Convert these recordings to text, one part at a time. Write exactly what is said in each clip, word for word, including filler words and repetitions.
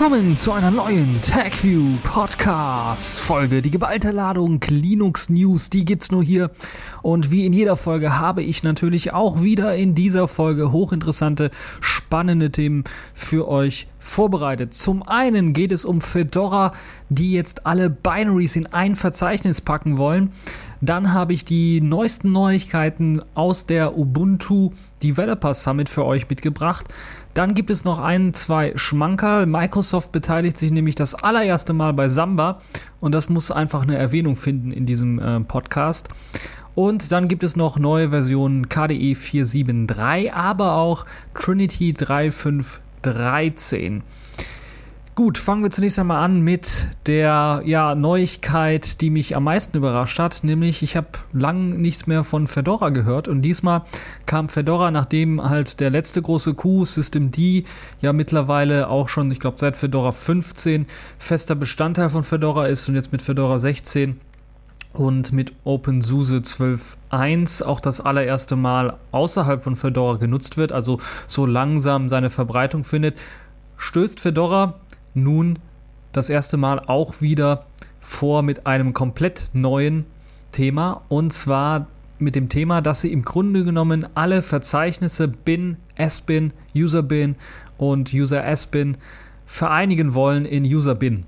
Willkommen zu einer neuen TechView Podcast Folge. Die geballte Ladung Linux News, die gibt's nur hier. Und wie in jeder Folge habe ich natürlich auch wieder in dieser Folge hochinteressante, spannende Themen für euch vorbereitet. Zum einen geht es um Fedora, die jetzt alle Binaries in ein Verzeichnis packen wollen. Dann habe ich die neuesten Neuigkeiten aus der Ubuntu Developer Summit für euch mitgebracht. Dann gibt es noch ein, zwei Schmankerl. Microsoft beteiligt sich nämlich das allererste Mal bei Samba und das muss einfach eine Erwähnung finden in diesem äh, Podcast. Und dann gibt es noch neue Versionen K D E vier Punkt sieben Punkt drei, aber auch Trinity drei Punkt fünf Punkt dreizehn. Gut, fangen wir zunächst einmal an mit der ja, Neuigkeit, die mich am meisten überrascht hat, nämlich ich habe lang nichts mehr von Fedora gehört und diesmal kam Fedora, nachdem halt der letzte große Coup, Systemd, ja mittlerweile auch schon, ich glaube seit Fedora fünfzehn fester Bestandteil von Fedora ist und jetzt mit Fedora sechzehn und mit OpenSUSE zwölf Punkt eins auch das allererste Mal außerhalb von Fedora genutzt wird, also so langsam seine Verbreitung findet, stößt Fedora nun das erste Mal auch wieder vor mit einem komplett neuen Thema, und zwar mit dem Thema, dass sie im Grunde genommen alle Verzeichnisse bin, sbin, userbin und usersbin vereinigen wollen in userbin.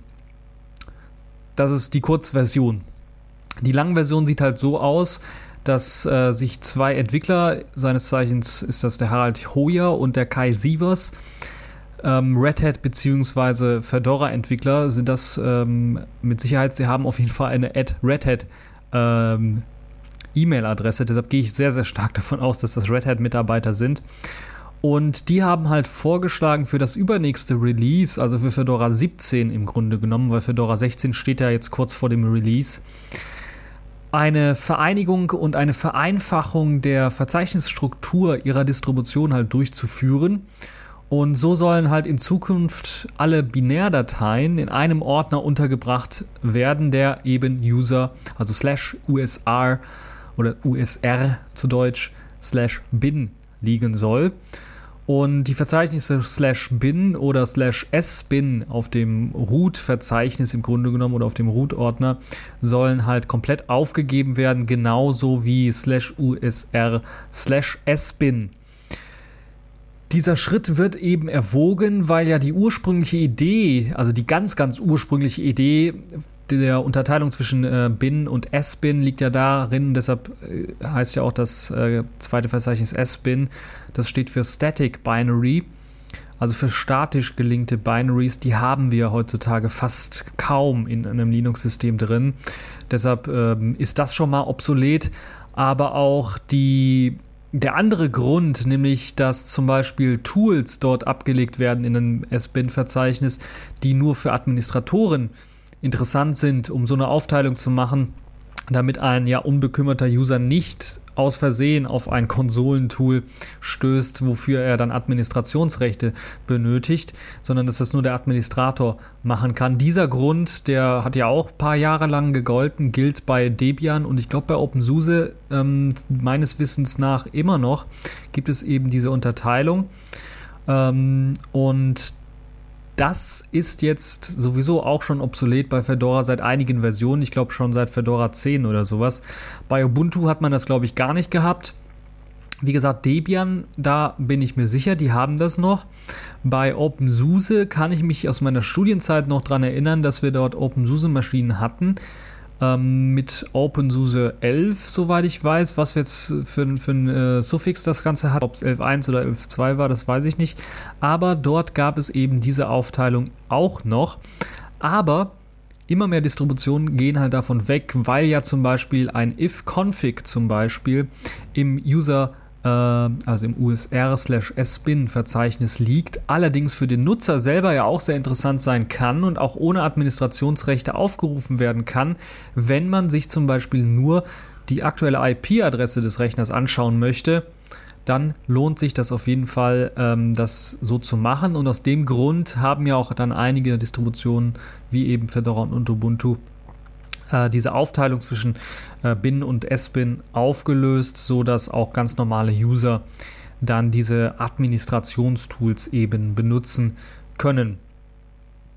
Das ist die Kurzversion. Die Langversion sieht halt so aus, dass äh, sich zwei Entwickler, seines Zeichens ist das der Harald Hoyer und der Kai Sievers, Ähm, Red Hat bzw. Fedora-Entwickler sind das ähm, mit Sicherheit. Sie haben auf jeden Fall eine at Red Hat ähm, E-Mail-Adresse. Deshalb gehe ich sehr, sehr stark davon aus, dass das Red Hat-Mitarbeiter sind. Und die haben halt vorgeschlagen für das übernächste Release, also für Fedora siebzehn im Grunde genommen, weil Fedora sechzehn steht ja jetzt kurz vor dem Release, eine Vereinigung und eine Vereinfachung der Verzeichnisstruktur ihrer Distribution halt durchzuführen. Und so sollen halt in Zukunft alle Binärdateien in einem Ordner untergebracht werden, der eben User, also slash usr oder usr zu Deutsch, slash bin liegen soll. Und die Verzeichnisse slash bin oder slash sbin auf dem Root-Verzeichnis im Grunde genommen oder auf dem Root-Ordner sollen halt komplett aufgegeben werden, genauso wie slash usr slash sbin. Dieser Schritt wird eben erwogen, weil ja die ursprüngliche Idee, also die ganz, ganz ursprüngliche Idee der Unterteilung zwischen äh, bin und sbin liegt ja darin, deshalb äh, heißt ja auch das äh, zweite Verzeichnis sbin, das steht für Static Binary, also für statisch gelinkte Binaries, die haben wir heutzutage fast kaum in einem Linux-System drin. Deshalb ähm, ist das schon mal obsolet, aber auch die Der andere Grund, nämlich dass zum Beispiel Tools dort abgelegt werden in einem sbin-Verzeichnis, die nur für Administratoren interessant sind, um so eine Aufteilung zu machen, damit ein ja unbekümmerter User nicht aus Versehen auf ein Konsolentool stößt, wofür er dann Administrationsrechte benötigt, sondern dass das nur der Administrator machen kann. Dieser Grund, der hat ja auch ein paar Jahre lang gegolten, gilt bei Debian und ich glaube bei OpenSUSE ähm, meines Wissens nach immer noch, gibt es eben diese Unterteilung ähm, und das ist jetzt sowieso auch schon obsolet bei Fedora seit einigen Versionen. Ich glaube schon seit Fedora zehn oder sowas. Bei Ubuntu hat man das, glaube ich, gar nicht gehabt. Wie gesagt, Debian, da bin ich mir sicher, die haben das noch. Bei OpenSUSE kann ich mich aus meiner Studienzeit noch daran erinnern, dass wir dort OpenSUSE-Maschinen hatten. Ähm, mit OpenSUSE elf, soweit ich weiß. Was jetzt für, für ein äh, Suffix das Ganze hat, ob es elf Punkt eins oder elf Punkt zwei war, das weiß ich nicht. Aber dort gab es eben diese Aufteilung auch noch. Aber immer mehr Distributionen gehen halt davon weg, weil ja zum Beispiel ein if-config zum Beispiel im User, äh, also im usr slash sbin Verzeichnis liegt, allerdings für den Nutzer selber ja auch sehr interessant sein kann und auch ohne Administrationsrechte aufgerufen werden kann, wenn man sich zum Beispiel nur die aktuelle I P-Adresse des Rechners anschauen möchte, dann lohnt sich das auf jeden Fall, ähm, das so zu machen. Und aus dem Grund haben ja auch dann einige Distributionen, wie eben Fedora und Ubuntu, äh, diese Aufteilung zwischen äh, bin und sbin aufgelöst, sodass auch ganz normale User dann diese Administrationstools eben benutzen können.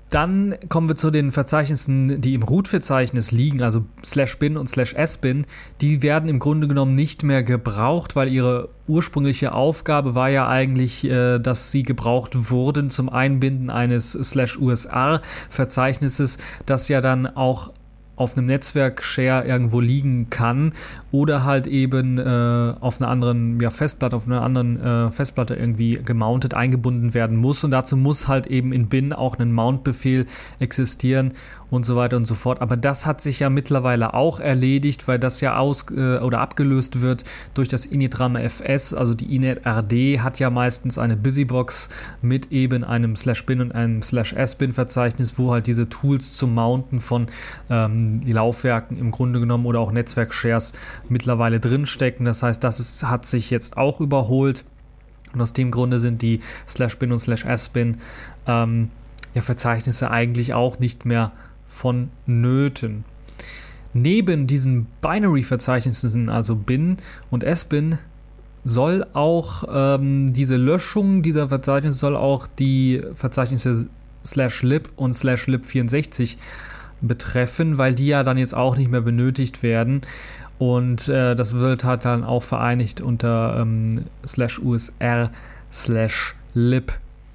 Dann kommen wir zu den Verzeichnissen, die im Root-Verzeichnis liegen, also slash bin und slash sbin. Die werden im Grunde genommen nicht mehr gebraucht, weil ihre ursprüngliche Aufgabe war ja eigentlich, äh, dass sie gebraucht wurden zum Einbinden eines slash usr-Verzeichnisses, das ja dann auch auf einem Netzwerk-Share irgendwo liegen kann oder halt eben äh, auf einer anderen ja, Festplatte, auf einer anderen äh, Festplatte irgendwie gemountet, eingebunden werden muss, und dazu muss halt eben in bin auch ein Mount-Befehl existieren und so weiter und so fort. Aber das hat sich ja mittlerweile auch erledigt, weil das ja aus äh, oder abgelöst wird durch das initram-fs, also die init-rd hat ja meistens eine Busybox mit eben einem slash bin und einem slash sbin-Verzeichnis, wo halt diese Tools zum Mounten von ähm, die Laufwerken im Grunde genommen oder auch Netzwerk-Shares mittlerweile drinstecken. Das heißt, das ist, hat sich jetzt auch überholt, und aus dem Grunde sind die slash bin und slash sbin ähm, ja, Verzeichnisse eigentlich auch nicht mehr vonnöten. Neben diesen Binary-Verzeichnissen, also bin und sbin, soll auch ähm, diese Löschung dieser Verzeichnisse soll auch die Verzeichnisse slash lib und slash lib vierundsechzig betreffen, weil die ja dann jetzt auch nicht mehr benötigt werden, und äh, das wird halt dann auch vereinigt unter ähm, slash usr slash lib.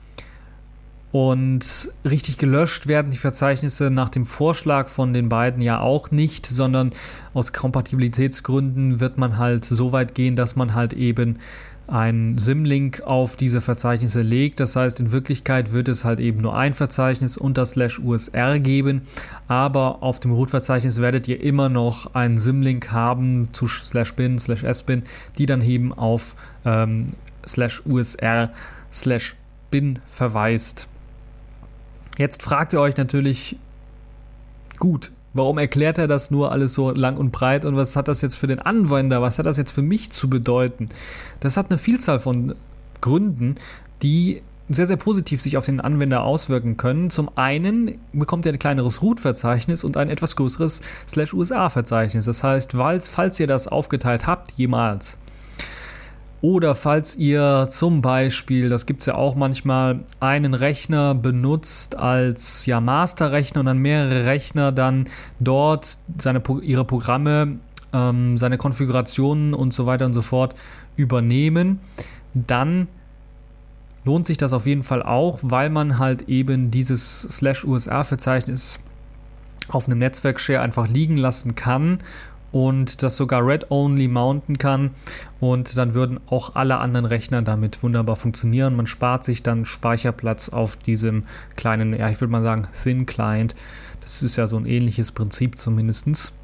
Und richtig gelöscht werden die Verzeichnisse nach dem Vorschlag von den beiden ja auch nicht, sondern aus Kompatibilitätsgründen wird man halt so weit gehen, dass man halt eben einen Symlink auf diese Verzeichnisse legt. Das heißt, in Wirklichkeit wird es halt eben nur ein Verzeichnis unter slash usr geben, aber auf dem Root-Verzeichnis werdet ihr immer noch einen Symlink haben zu slash bin, slash sbin, die dann eben auf ähm, slash usr slash bin verweist. Jetzt fragt ihr euch natürlich, gut, warum erklärt er das nur alles so lang und breit, und was hat das jetzt für den Anwender, was hat das jetzt für mich zu bedeuten? Das hat eine Vielzahl von Gründen, die sehr, sehr positiv sich auf den Anwender auswirken können. Zum einen bekommt ihr ein kleineres Root-Verzeichnis und ein etwas größeres slash usr-Verzeichnis. Das heißt, falls ihr das aufgeteilt habt, jemals, oder falls ihr zum Beispiel, das gibt es ja auch manchmal, einen Rechner benutzt als ja, Masterrechner und dann mehrere Rechner dann dort seine, ihre Programme, ähm, seine Konfigurationen und so weiter und so fort übernehmen, dann lohnt sich das auf jeden Fall auch, weil man halt eben dieses slash usr-Verzeichnis auf einem Netzwerk-Share einfach liegen lassen kann und das sogar read-only mounten kann, und dann würden auch alle anderen Rechner damit wunderbar funktionieren. Man spart sich dann Speicherplatz auf diesem kleinen, ja, ich würde mal sagen, Thin Client. Das ist ja so ein ähnliches Prinzip zumindest.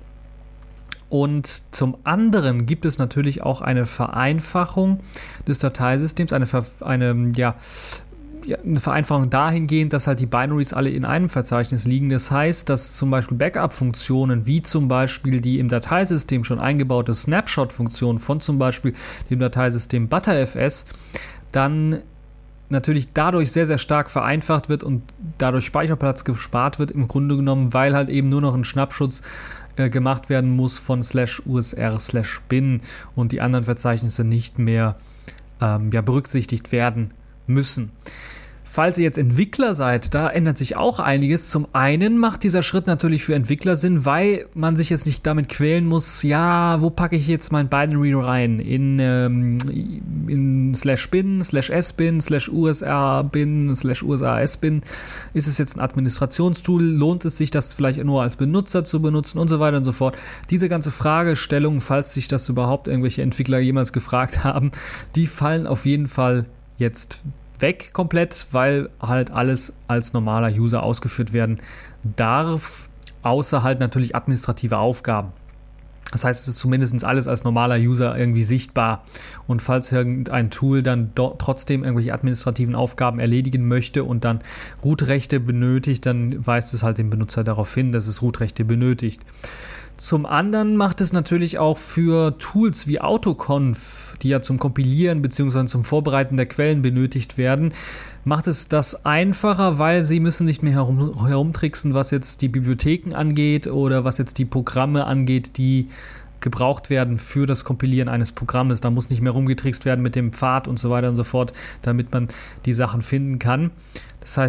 Und zum anderen gibt es natürlich auch eine Vereinfachung des Dateisystems, eine, eine ja, eine Vereinfachung dahingehend, dass halt die Binaries alle in einem Verzeichnis liegen. Das heißt, dass zum Beispiel Backup-Funktionen, wie zum Beispiel die im Dateisystem schon eingebaute Snapshot-Funktion von zum Beispiel dem Dateisystem ButterFS, dann natürlich dadurch sehr, sehr stark vereinfacht wird und dadurch Speicherplatz gespart wird, im Grunde genommen, weil halt eben nur noch ein Schnappschutz äh, gemacht werden muss von slash usr slash bin und die anderen Verzeichnisse nicht mehr ähm, ja, berücksichtigt werden müssen. Falls ihr jetzt Entwickler seid, da ändert sich auch einiges. Zum einen macht dieser Schritt natürlich für Entwickler Sinn, weil man sich jetzt nicht damit quälen muss, ja, wo packe ich jetzt mein Binary rein? In, ähm, in slash bin, slash sbin, slash usr bin, slash usr sbin. Ist es jetzt ein Administrationstool? Lohnt es sich, das vielleicht nur als Benutzer zu benutzen und so weiter und so fort? Diese ganze Fragestellung, falls sich das überhaupt irgendwelche Entwickler jemals gefragt haben, die fallen auf jeden Fall jetzt weg komplett, weil halt alles als normaler User ausgeführt werden darf, außer halt natürlich administrative Aufgaben. Das heißt, es ist zumindest alles als normaler User irgendwie sichtbar, und falls irgendein Tool dann do- trotzdem irgendwelche administrativen Aufgaben erledigen möchte und dann Root-Rechte benötigt, dann weist es halt den Benutzer darauf hin, dass es Root-Rechte benötigt. Zum anderen macht es natürlich auch für Tools wie Autoconf, die ja zum Kompilieren bzw. zum Vorbereiten der Quellen benötigt werden, macht es das einfacher, weil sie müssen nicht mehr herum, herumtricksen, was jetzt die Bibliotheken angeht oder was jetzt die Programme angeht, die gebraucht werden für das Kompilieren eines Programmes. Da muss nicht mehr rumgetrickst werden mit dem Pfad und so weiter und so fort, damit man die Sachen finden kann. Das heißt,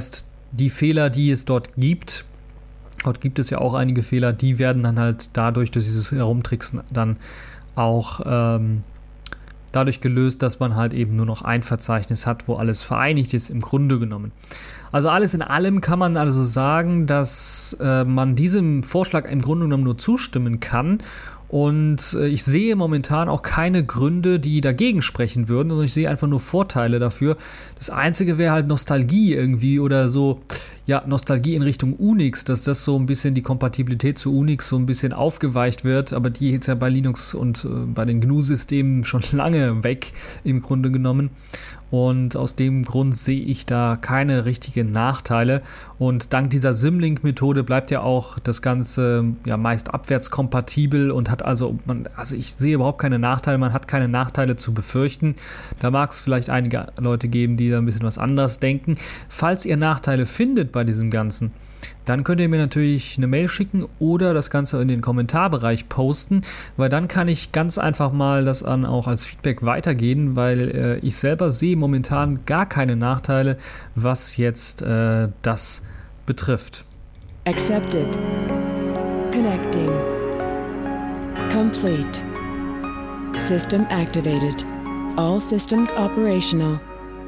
die Fehler, die es dort gibt, dort gibt es ja auch einige Fehler, die werden dann halt dadurch, durch dieses Herumtricksen dann auch ähm, dadurch gelöst, dass man halt eben nur noch ein Verzeichnis hat, wo alles vereinigt ist, im Grunde genommen. Also alles in allem kann man also sagen, dass äh, man diesem Vorschlag im Grunde genommen nur zustimmen kann. Und äh, ich sehe momentan auch keine Gründe, die dagegen sprechen würden, sondern ich sehe einfach nur Vorteile dafür. Das Einzige wäre halt Nostalgie irgendwie oder so, ja, Nostalgie in Richtung Unix, dass das so ein bisschen die Kompatibilität zu Unix so ein bisschen aufgeweicht wird, aber die ist ja bei Linux und äh, bei den G N U-Systemen schon lange weg im Grunde genommen. Und aus dem Grund sehe ich da keine richtigen Nachteile. Und dank dieser Symlink-Methode bleibt ja auch das Ganze ja meist abwärtskompatibel und hat also, man, also ich sehe überhaupt keine Nachteile, man hat keine Nachteile zu befürchten. Da mag es vielleicht einige Leute geben, die da ein bisschen was anderes denken. Falls ihr Nachteile findet bei diesem Ganzen, dann könnt ihr mir natürlich eine Mail schicken oder das Ganze in den Kommentarbereich posten, weil dann kann ich ganz einfach mal das an auch als Feedback weitergeben, weil äh, ich selber sehe momentan gar keine Nachteile, was jetzt äh, das betrifft. Accepted. Connecting. Complete. System activated. All systems operational.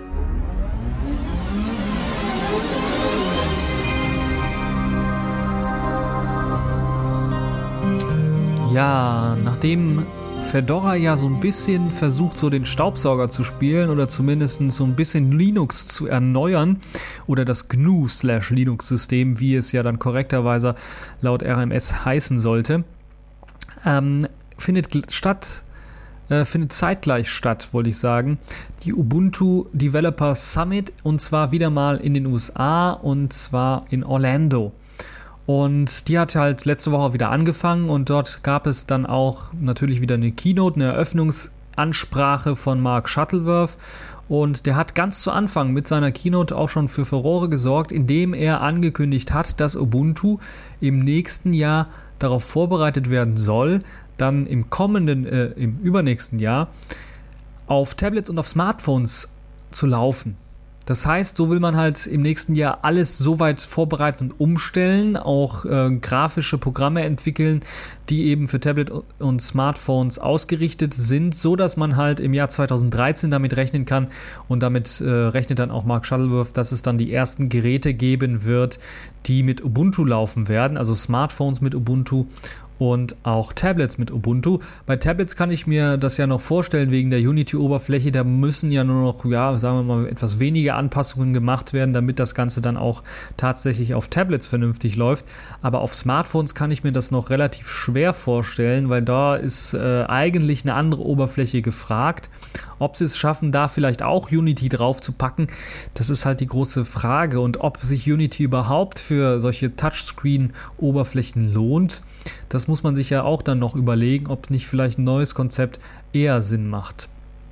Ja, nachdem Fedora ja so ein bisschen versucht, so den Staubsauger zu spielen oder zumindest so ein bisschen Linux zu erneuern oder das G N U-Linux-System, wie es ja dann korrekterweise laut R M S heißen sollte, ähm, findet statt, äh, findet zeitgleich statt, wollte ich sagen, die Ubuntu Developer Summit und zwar wieder mal in den U S A und zwar in Orlando. Und die hat halt letzte Woche wieder angefangen und dort gab es dann auch natürlich wieder eine Keynote, eine Eröffnungsansprache von Mark Shuttleworth und der hat ganz zu Anfang mit seiner Keynote auch schon für Furore gesorgt, indem er angekündigt hat, dass Ubuntu im nächsten Jahr darauf vorbereitet werden soll, dann im kommenden, äh, im übernächsten Jahr auf Tablets und auf Smartphones zu laufen. Das heißt, so will man halt im nächsten Jahr alles so weit vorbereiten und umstellen, auch äh, grafische Programme entwickeln, die eben für Tablet und Smartphones ausgerichtet sind, so dass man halt im Jahr zweitausenddreizehn damit rechnen kann und damit äh, rechnet dann auch Mark Shuttleworth, dass es dann die ersten Geräte geben wird, die mit Ubuntu laufen werden, also Smartphones mit Ubuntu und auch Tablets mit Ubuntu. Bei Tablets kann ich mir das ja noch vorstellen, wegen der Unity-Oberfläche, da müssen ja nur noch, ja, sagen wir mal, etwas weniger Anpassungen gemacht werden, damit das Ganze dann auch tatsächlich auf Tablets vernünftig läuft. Aber auf Smartphones kann ich mir das noch relativ schwer vorstellen, weil da ist äh, eigentlich eine andere Oberfläche gefragt. Ob sie es schaffen, da vielleicht auch Unity drauf zu packen, das ist halt die große Frage. Und ob sich Unity überhaupt für solche Touchscreen-Oberflächen lohnt, das muss man sich ja auch dann noch überlegen, ob nicht vielleicht ein neues Konzept eher Sinn macht.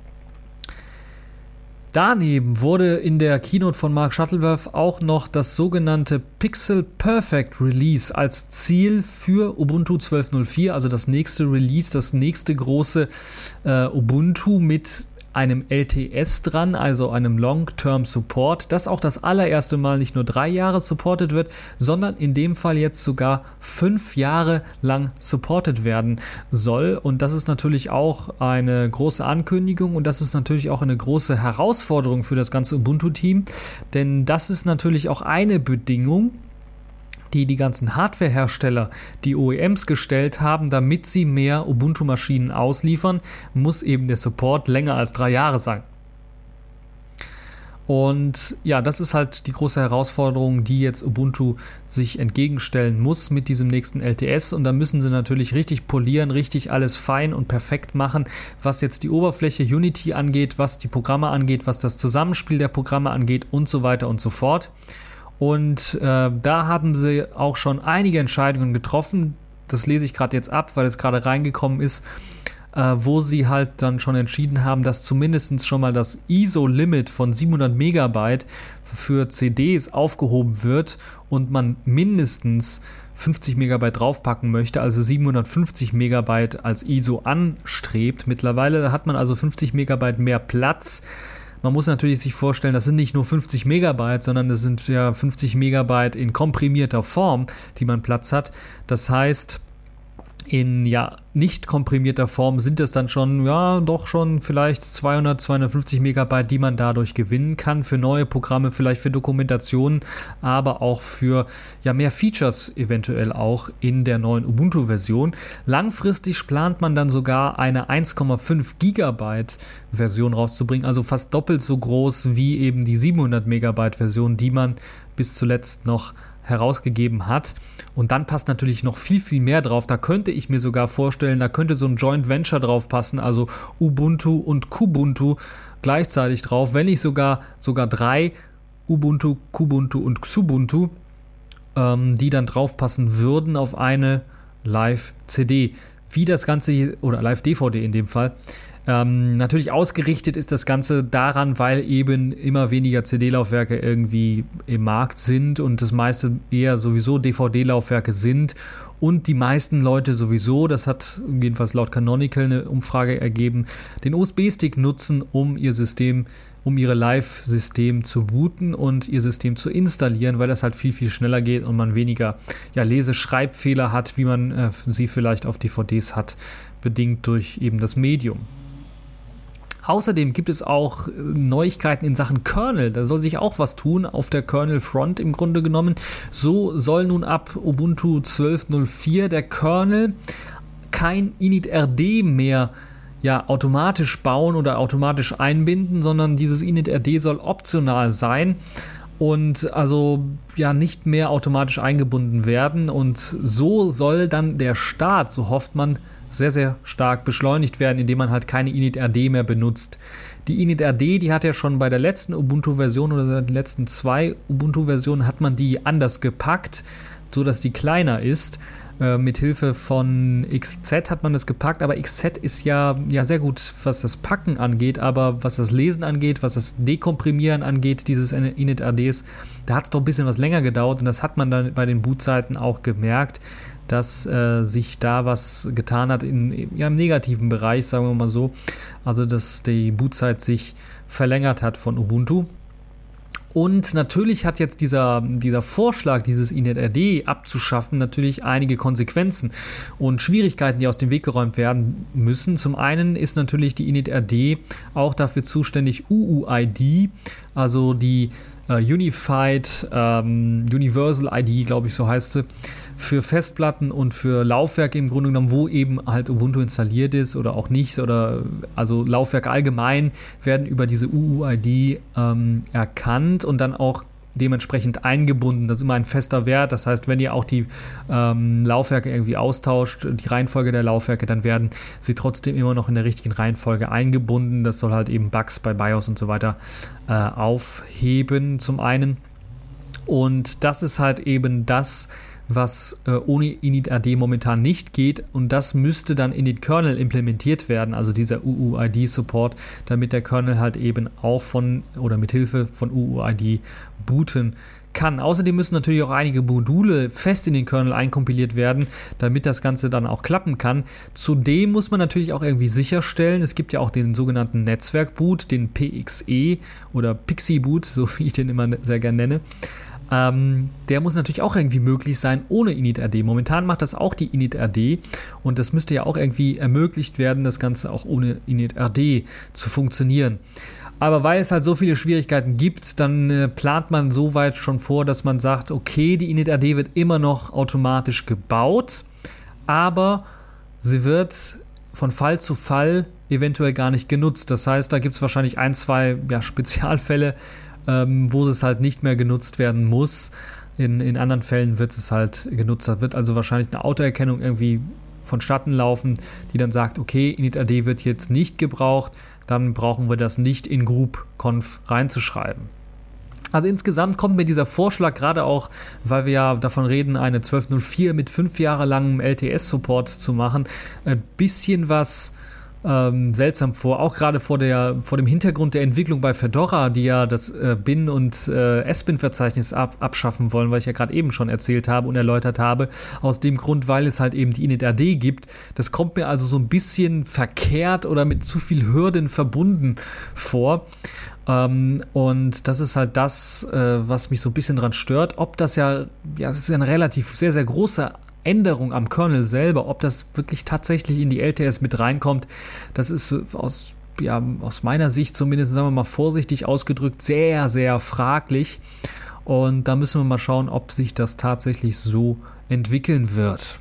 Daneben wurde in der Keynote von Mark Shuttleworth auch noch das sogenannte Pixel Perfect Release als Ziel für Ubuntu zwölf Punkt null vier, also das nächste Release, das nächste große äh, Ubuntu mit einem L T S dran, also einem Long-Term Support, das auch das allererste Mal nicht nur drei Jahre supported wird, sondern in dem Fall jetzt sogar fünf Jahre lang supported werden soll. Und das ist natürlich auch eine große Ankündigung und das ist natürlich auch eine große Herausforderung für das ganze Ubuntu-Team, denn das ist natürlich auch eine Bedingung, die die ganzen Hardware-Hersteller, die O E Ms gestellt haben, damit sie mehr Ubuntu-Maschinen ausliefern, muss eben der Support länger als drei Jahre sein. Und ja, das ist halt die große Herausforderung, die jetzt Ubuntu sich entgegenstellen muss mit diesem nächsten L T S. Und da müssen sie natürlich richtig polieren, richtig alles fein und perfekt machen, was jetzt die Oberfläche Unity angeht, was die Programme angeht, was das Zusammenspiel der Programme angeht und so weiter und so fort. Und äh, da haben sie auch schon einige Entscheidungen getroffen. Das lese ich gerade jetzt ab, weil es gerade reingekommen ist, äh, wo sie halt dann schon entschieden haben, dass zumindest schon mal das I S O-Limit von siebenhundert Megabyte für C Ds aufgehoben wird und man mindestens fünfzig Megabyte draufpacken möchte, also siebenhundertfünfzig Megabyte als I S O anstrebt. Mittlerweile hat man also fünfzig Megabyte mehr Platz man muss natürlich sich vorstellen, das sind nicht nur fünfzig Megabyte, sondern das sind ja fünfzig Megabyte in komprimierter Form, die man Platz hat. Das heißt, in ja nicht komprimierter Form sind es dann schon, ja, doch schon vielleicht zweihundert, zweihundertfünfzig Megabyte, die man dadurch gewinnen kann für neue Programme, vielleicht für Dokumentationen, aber auch für ja mehr Features eventuell auch in der neuen Ubuntu-Version. Langfristig plant man dann sogar eine eins Komma fünf Gigabyte Version rauszubringen, also fast doppelt so groß wie eben die siebenhundert Megabyte Version, die man bis zuletzt noch herausgegeben hat. Und dann passt natürlich noch viel, viel mehr drauf. Da könnte ich mir sogar vorstellen, da könnte so ein Joint Venture drauf passen, also Ubuntu und Kubuntu gleichzeitig drauf, wenn nicht sogar sogar drei Ubuntu, Kubuntu und Xubuntu, ähm, die dann drauf passen würden auf eine Live-C D. Wie das Ganze hier, oder Live-D V D in dem Fall, Ähm, natürlich ausgerichtet ist das Ganze daran, weil eben immer weniger C D-Laufwerke irgendwie im Markt sind und das meiste eher sowieso D V D-Laufwerke sind und die meisten Leute sowieso, das hat jedenfalls laut Canonical eine Umfrage ergeben, den U S B-Stick nutzen, um ihr System, um ihre Live-System zu booten und ihr System zu installieren, weil das halt viel, viel schneller geht und man weniger ja, Lese-Schreibfehler hat, wie man äh, sie vielleicht auf D V Ds hat, bedingt durch eben das Medium. Außerdem gibt es auch Neuigkeiten in Sachen Kernel. Da soll sich auch was tun auf der Kernel-Front im Grunde genommen. So soll nun ab Ubuntu zwölf Punkt null vier der Kernel kein initRD mehr ja, automatisch bauen oder automatisch einbinden, sondern dieses initRD soll optional sein und also ja nicht mehr automatisch eingebunden werden. Und so soll dann der Start, so hofft man, sehr, sehr stark beschleunigt werden, indem man halt keine initRD mehr benutzt. Die initRD, die hat ja schon bei der letzten Ubuntu-Version oder den letzten zwei Ubuntu-Versionen hat man die anders gepackt, so dass die kleiner ist. Äh, mit Hilfe von X Z hat man das gepackt, aber X Z ist ja, ja sehr gut, was das Packen angeht, aber was das Lesen angeht, was das Dekomprimieren angeht, dieses initRDs, da hat es doch ein bisschen was länger gedauert und das hat man dann bei den Bootzeiten auch gemerkt, dass äh, sich da was getan hat in, ja, im negativen Bereich, sagen wir mal so. Also, dass die Bootzeit sich verlängert hat von Ubuntu. Und natürlich hat jetzt dieser, dieser Vorschlag, dieses initRD abzuschaffen, natürlich einige Konsequenzen und Schwierigkeiten, die aus dem Weg geräumt werden müssen. Zum einen ist natürlich die initRD auch dafür zuständig, U U I D, also die uh, Unified ähm, Universal I D, glaube ich, so heißt sie, für Festplatten und für Laufwerke im Grunde genommen, wo eben halt Ubuntu installiert ist oder auch nicht, oder also Laufwerke allgemein werden über diese U U I D ähm, erkannt und dann auch dementsprechend eingebunden. Das ist immer ein fester Wert. Das heißt, wenn ihr auch die ähm, Laufwerke irgendwie austauscht, die Reihenfolge der Laufwerke, dann werden sie trotzdem immer noch in der richtigen Reihenfolge eingebunden. Das soll halt eben Bugs bei BIOS und so weiter äh, aufheben zum einen. Und das ist halt eben das, was äh, ohne initRD momentan nicht geht, und das müsste dann in den Kernel implementiert werden, also dieser U U I D-Support, damit der Kernel halt eben auch von oder mit Hilfe von U U I D booten kann. Außerdem müssen natürlich auch einige Module fest in den Kernel einkompiliert werden, damit das Ganze dann auch klappen kann. Zudem muss man natürlich auch irgendwie sicherstellen, es gibt ja auch den sogenannten Netzwerkboot, den P X E oder Pixie-Boot, so wie ich den immer sehr gerne nenne. Ähm, der muss natürlich auch irgendwie möglich sein ohne initRD. Momentan macht das auch die initRD und das müsste ja auch irgendwie ermöglicht werden, das Ganze auch ohne initRD zu funktionieren. Aber weil es halt so viele Schwierigkeiten gibt, dann äh, plant man so weit schon vor, dass man sagt, okay, die initRD wird immer noch automatisch gebaut, aber sie wird von Fall zu Fall eventuell gar nicht genutzt. Das heißt, da gibt es wahrscheinlich ein, zwei ja, Spezialfälle, Ähm, wo es halt nicht mehr genutzt werden muss. In, in anderen Fällen wird es halt genutzt. Da wird also wahrscheinlich eine Autoerkennung irgendwie vonstatten laufen, die dann sagt, okay, initRD wird jetzt nicht gebraucht, dann brauchen wir das nicht in Group-Conf reinzuschreiben. Also insgesamt kommt mir dieser Vorschlag, gerade auch, weil wir ja davon reden, eine zwölf Punkt null vier mit fünf Jahre langem L T S-Support zu machen, ein bisschen was ähm, seltsam vor, auch gerade vor der vor dem Hintergrund der Entwicklung bei Fedora, die ja das äh, Bin- und äh, S B I N-Verzeichnis ab, abschaffen wollen, weil ich ja gerade eben schon erzählt habe und erläutert habe, aus dem Grund, weil es halt eben die initRD gibt. Das kommt mir also so ein bisschen verkehrt oder mit zu viel Hürden verbunden vor. Ähm, und das ist halt das, äh, was mich so ein bisschen dran stört. Ob das ja, ja, das ist ja eine relativ sehr, sehr große Änderung am Kernel selber, ob das wirklich tatsächlich in die L T S mit reinkommt, das ist aus, ja, aus meiner Sicht zumindest, sagen wir mal vorsichtig ausgedrückt, sehr, sehr fraglich. Und da müssen wir mal schauen, ob sich das tatsächlich so entwickeln wird.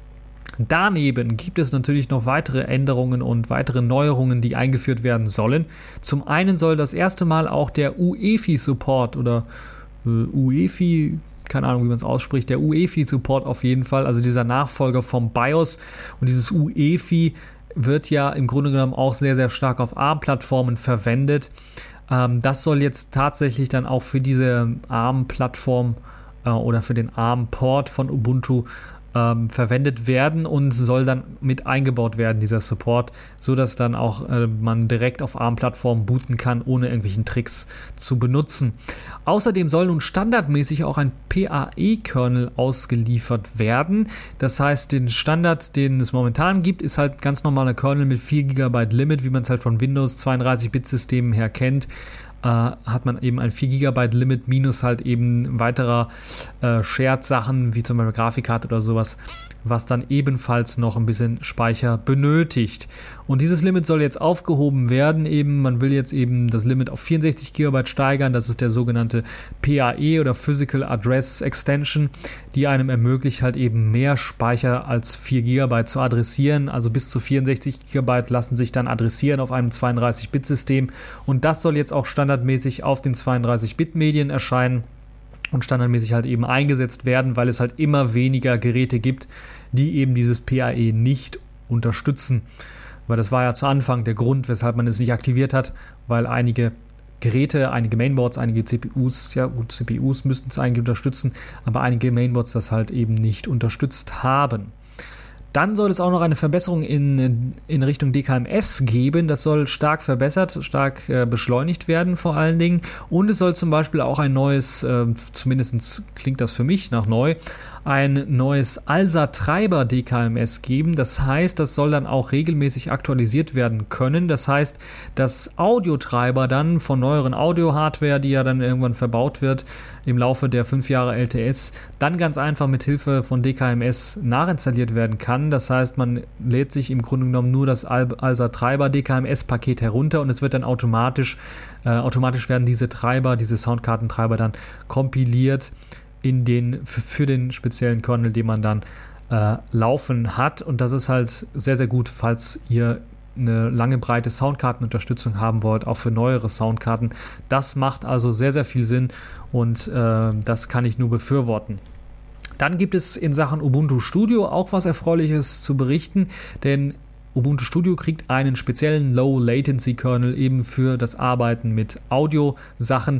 Daneben gibt es natürlich noch weitere Änderungen und weitere Neuerungen, die eingeführt werden sollen. Zum einen soll das erste Mal auch der U E F I-Support oder äh, U E F I, keine Ahnung, wie man es ausspricht, der U E F I-Support auf jeden Fall, also dieser Nachfolger vom BIOS. Und dieses U E F I wird ja im Grunde genommen auch sehr, sehr stark auf A R M-Plattformen verwendet. Ähm, das soll jetzt tatsächlich dann auch für diese A R M-Plattform äh, oder für den A R M-Port von Ubuntu ähm, verwendet werden und soll dann mit eingebaut werden, dieser Support, sodass dann auch äh, man direkt auf A R M-Plattformen booten kann, ohne irgendwelchen Tricks zu benutzen. Außerdem soll nun standardmäßig auch ein P A E-Kernel ausgeliefert werden. Das heißt, den Standard, den es momentan gibt, ist halt ganz normaler Kernel mit vier Gigabyte Limit, wie man es halt von Windows zweiunddreißig Bit Systemen her kennt. Äh, hat man eben ein vier Gigabyte Limit minus halt eben weiterer äh, Shared-Sachen, wie zum Beispiel Grafikkarte oder sowas, was dann ebenfalls noch ein bisschen Speicher benötigt. Und dieses Limit soll jetzt aufgehoben werden. Eben, man will jetzt eben das Limit auf vierundsechzig Gigabyte steigern. Das ist der sogenannte P A E oder Physical Address Extension, die einem ermöglicht, halt eben mehr Speicher als vier Gigabyte zu adressieren. Also bis zu vierundsechzig Gigabyte lassen sich dann adressieren auf einem zweiunddreißig Bit System. Und das soll jetzt auch standardmäßig auf den zweiunddreißig Bit Medien erscheinen und standardmäßig halt eben eingesetzt werden, weil es halt immer weniger Geräte gibt, die eben dieses P A E nicht unterstützen. Weil das war ja zu Anfang der Grund, weshalb man es nicht aktiviert hat, weil einige Geräte, einige Mainboards, einige C P Us, ja gut, C P Us müssten es eigentlich unterstützen, aber einige Mainboards das halt eben nicht unterstützt haben. Dann soll es auch noch eine Verbesserung in, in Richtung D K M S geben. Das soll stark verbessert, stark äh, beschleunigt werden vor allen Dingen. Und es soll zum Beispiel auch ein neues, äh, zumindest klingt das für mich nach neu, ein neues A L S A-Treiber D K M S geben. Das heißt, das soll dann auch regelmäßig aktualisiert werden können. Das heißt, dass Audiotreiber dann von neueren Audio-Hardware, die ja dann irgendwann verbaut wird im Laufe der fünf Jahre L T S, dann ganz einfach mit Hilfe von D K M S nachinstalliert werden kann. Das heißt, man lädt sich im Grunde genommen nur das A L S A-Treiber D K M S-Paket herunter und es wird dann automatisch, äh, automatisch werden diese Treiber, diese Soundkartentreiber dann kompiliert in den, für den speziellen Kernel, den man dann äh, laufen hat. Und das ist halt sehr, sehr gut, falls ihr eine lange, breite Soundkartenunterstützung haben wollt, auch für neuere Soundkarten. Das macht also sehr, sehr viel Sinn und äh, das kann ich nur befürworten. Dann gibt es in Sachen Ubuntu Studio auch was Erfreuliches zu berichten, denn Ubuntu Studio kriegt einen speziellen Low-Latency-Kernel eben für das Arbeiten mit Audio-Sachen,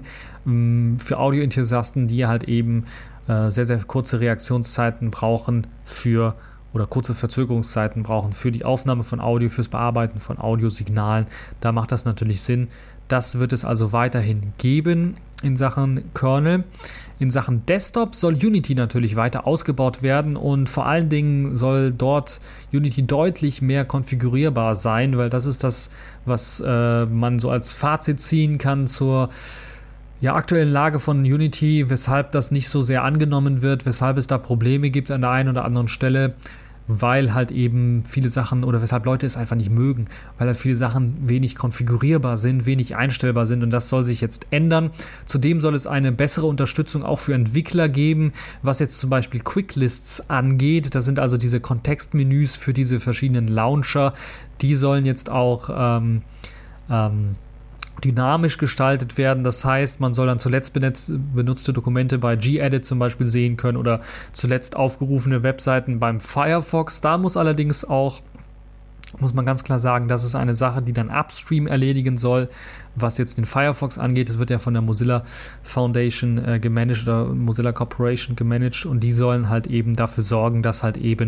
für Audio-Enthusiasten, die halt eben äh, sehr, sehr kurze Reaktionszeiten brauchen für oder kurze Verzögerungszeiten brauchen für die Aufnahme von Audio, fürs Bearbeiten von Audiosignalen. Da macht das natürlich Sinn. Das wird es also weiterhin geben in Sachen Kernel. In Sachen Desktop soll Unity natürlich weiter ausgebaut werden und vor allen Dingen soll dort Unity deutlich mehr konfigurierbar sein, weil das ist das, was äh, man so als Fazit ziehen kann zur ja, aktuellen Lage von Unity, weshalb das nicht so sehr angenommen wird, weshalb es da Probleme gibt an der einen oder anderen Stelle, weil halt eben viele Sachen oder weshalb Leute es einfach nicht mögen, weil halt viele Sachen wenig konfigurierbar sind, wenig einstellbar sind und das soll sich jetzt ändern. Zudem soll es eine bessere Unterstützung auch für Entwickler geben, was jetzt zum Beispiel Quicklists angeht. Das sind also diese Kontextmenüs für diese verschiedenen Launcher, die sollen jetzt auch ähm, ähm, dynamisch gestaltet werden. Das heißt, man soll dann zuletzt benutzte Dokumente bei gedit zum Beispiel sehen können oder zuletzt aufgerufene Webseiten beim Firefox. Da muss allerdings auch, muss man ganz klar sagen, das ist eine Sache, die dann upstream erledigen soll, was jetzt den Firefox angeht. Das wird ja von der Mozilla Foundation äh, gemanagt oder Mozilla Corporation gemanagt und die sollen halt eben dafür sorgen, dass halt eben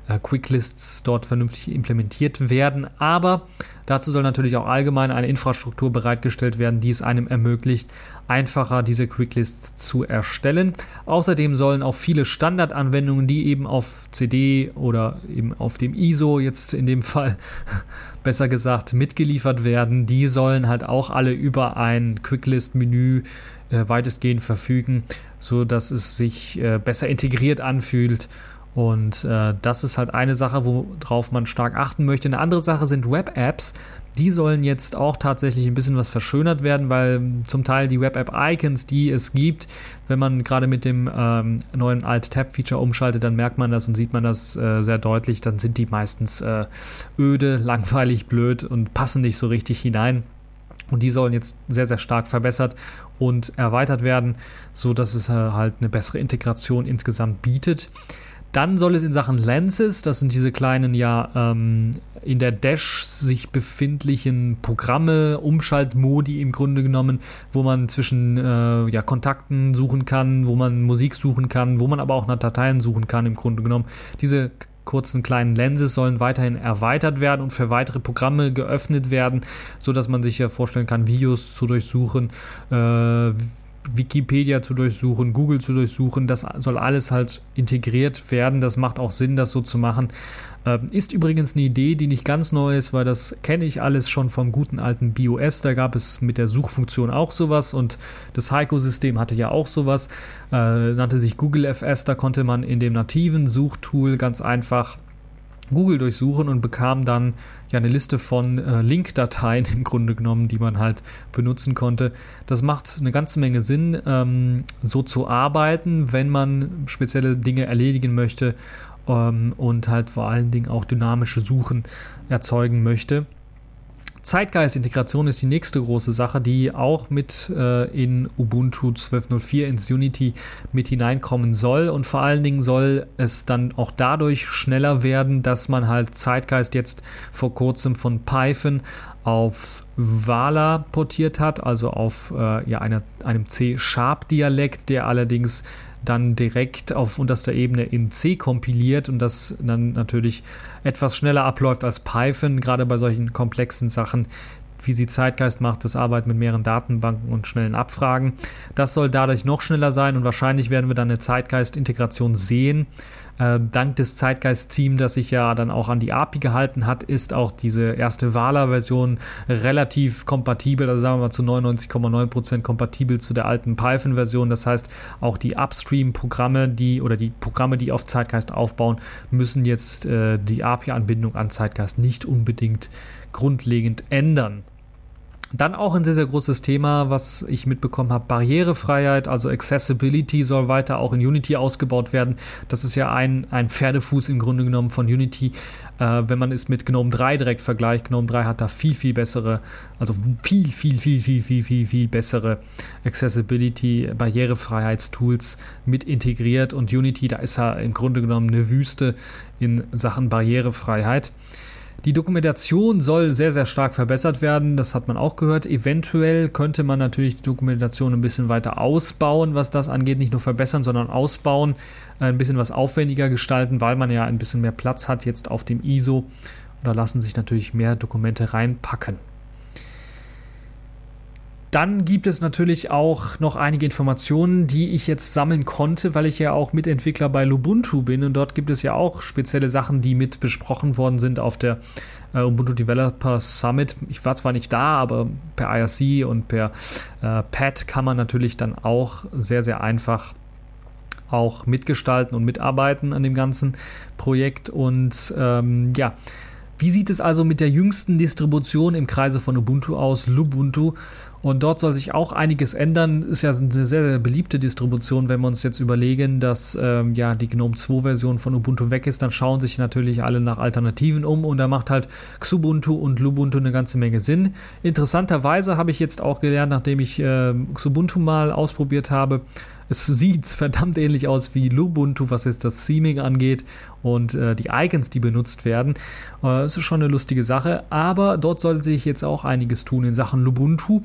äh, Quicklists dort vernünftig implementiert werden. Aber dazu soll natürlich auch allgemein eine Infrastruktur bereitgestellt werden, die es einem ermöglicht, einfacher diese Quicklists zu erstellen. Außerdem sollen auch viele Standardanwendungen, die eben auf C D oder eben auf dem I S O jetzt in dem Fall besser gesagt mitgeliefert werden, die sollen halt auch alle über ein Quicklist-Menü äh, weitestgehend verfügen, so dass es sich äh, besser integriert anfühlt. Und äh, das ist halt eine Sache, worauf man stark achten möchte. Eine andere Sache sind Web-Apps. Die sollen jetzt auch tatsächlich ein bisschen was verschönert werden, weil zum Teil die Web-App-Icons, die es gibt, wenn man gerade mit dem ähm, neuen Alt-Tab-Feature umschaltet, dann merkt man das und sieht man das äh, sehr deutlich. Dann sind die meistens äh, öde, langweilig, blöd und passen nicht so richtig hinein. Und die sollen jetzt sehr, sehr stark verbessert und erweitert werden, sodass es äh, halt eine bessere Integration insgesamt bietet. Dann soll es in Sachen Lenses, das sind diese kleinen, ja, ähm, in der Dash sich befindlichen Programme, Umschaltmodi im Grunde genommen, wo man zwischen äh, ja, Kontakten suchen kann, wo man Musik suchen kann, wo man aber auch nach Dateien suchen kann im Grunde genommen. Diese kurzen kleinen Lenses sollen weiterhin erweitert werden und für weitere Programme geöffnet werden, sodass man sich ja vorstellen kann, Videos zu durchsuchen, äh, Wikipedia zu durchsuchen, Google zu durchsuchen, das soll alles halt integriert werden. Das macht auch Sinn, das so zu machen. Ähm, ist übrigens eine Idee, die nicht ganz neu ist, weil das kenne ich alles schon vom guten alten BeOS. Da gab es mit der Suchfunktion auch sowas und das Heiko-System hatte ja auch sowas. Äh, nannte sich Google F S. Da konnte man in dem nativen Suchtool ganz einfach Google durchsuchen und bekam dann ja eine Liste von äh, Link-Dateien im Grunde genommen, die man halt benutzen konnte. Das macht eine ganze Menge Sinn, ähm, so zu arbeiten, wenn man spezielle Dinge erledigen möchte ähm, und halt vor allen Dingen auch dynamische Suchen erzeugen möchte. Zeitgeist-Integration ist die nächste große Sache, die auch mit äh, in Ubuntu zwölf Punkt null vier ins Unity mit hineinkommen soll und vor allen Dingen soll es dann auch dadurch schneller werden, dass man halt Zeitgeist jetzt vor kurzem von Python auf Vala portiert hat, also auf äh, ja, einer, einem C-Sharp-Dialekt, der allerdings dann direkt auf unterster Ebene in C kompiliert und das dann natürlich etwas schneller abläuft als Python, gerade bei solchen komplexen Sachen, wie sie Zeitgeist macht, das Arbeiten mit mehreren Datenbanken und schnellen Abfragen. Das soll dadurch noch schneller sein und wahrscheinlich werden wir dann eine Zeitgeist-Integration sehen. Äh, dank des Zeitgeist-Teams, das sich ja dann auch an die A P I gehalten hat, ist auch diese erste Vala-Version relativ kompatibel, also sagen wir mal zu neunundneunzig Komma neun Prozent kompatibel zu der alten Python-Version. Das heißt, auch die Upstream-Programme, die oder die Programme, die auf Zeitgeist aufbauen, müssen jetzt äh, die A P I-Anbindung an Zeitgeist nicht unbedingt grundlegend ändern. Dann auch ein sehr, sehr großes Thema, was ich mitbekommen habe, Barrierefreiheit, also Accessibility soll weiter auch in Unity ausgebaut werden. Das ist ja ein, ein Pferdefuß im Grunde genommen von Unity. Äh, wenn man es mit GNOME drei direkt vergleicht, GNOME drei hat da viel, viel bessere, also viel, viel, viel, viel, viel, viel, viel bessere Accessibility, Barrierefreiheitstools mit integriert und Unity, da ist ja im Grunde genommen eine Wüste in Sachen Barrierefreiheit. Die Dokumentation soll sehr, sehr stark verbessert werden, das hat man auch gehört. Eventuell könnte man natürlich die Dokumentation ein bisschen weiter ausbauen, was das angeht. Nicht nur verbessern, sondern ausbauen, ein bisschen was aufwendiger gestalten, weil man ja ein bisschen mehr Platz hat jetzt auf dem I S O. Und da lassen sich natürlich mehr Dokumente reinpacken. Dann gibt es natürlich auch noch einige Informationen, die ich jetzt sammeln konnte, weil ich ja auch Mitentwickler bei Lubuntu bin und dort gibt es ja auch spezielle Sachen, die mit besprochen worden sind auf der äh, Ubuntu Developer Summit. Ich war zwar nicht da, aber per I R C und per äh, Pad kann man natürlich dann auch sehr, sehr einfach auch mitgestalten und mitarbeiten an dem ganzen Projekt und ähm, ja, wie sieht es also mit der jüngsten Distribution im Kreise von Ubuntu aus, Lubuntu? Und dort soll sich auch einiges ändern. Ist ja eine sehr, sehr beliebte Distribution, wenn wir uns jetzt überlegen, dass ähm, ja die GNOME zwei Version von Ubuntu weg ist, dann schauen sich natürlich alle nach Alternativen um und da macht halt Xubuntu und Lubuntu eine ganze Menge Sinn. Interessanterweise habe ich jetzt auch gelernt, nachdem ich äh, Xubuntu mal ausprobiert habe, es sieht verdammt ähnlich aus wie Lubuntu, was jetzt das Theming angeht und äh, die Icons, die benutzt werden. Es äh, ist schon eine lustige Sache, aber dort soll sich jetzt auch einiges tun in Sachen Lubuntu.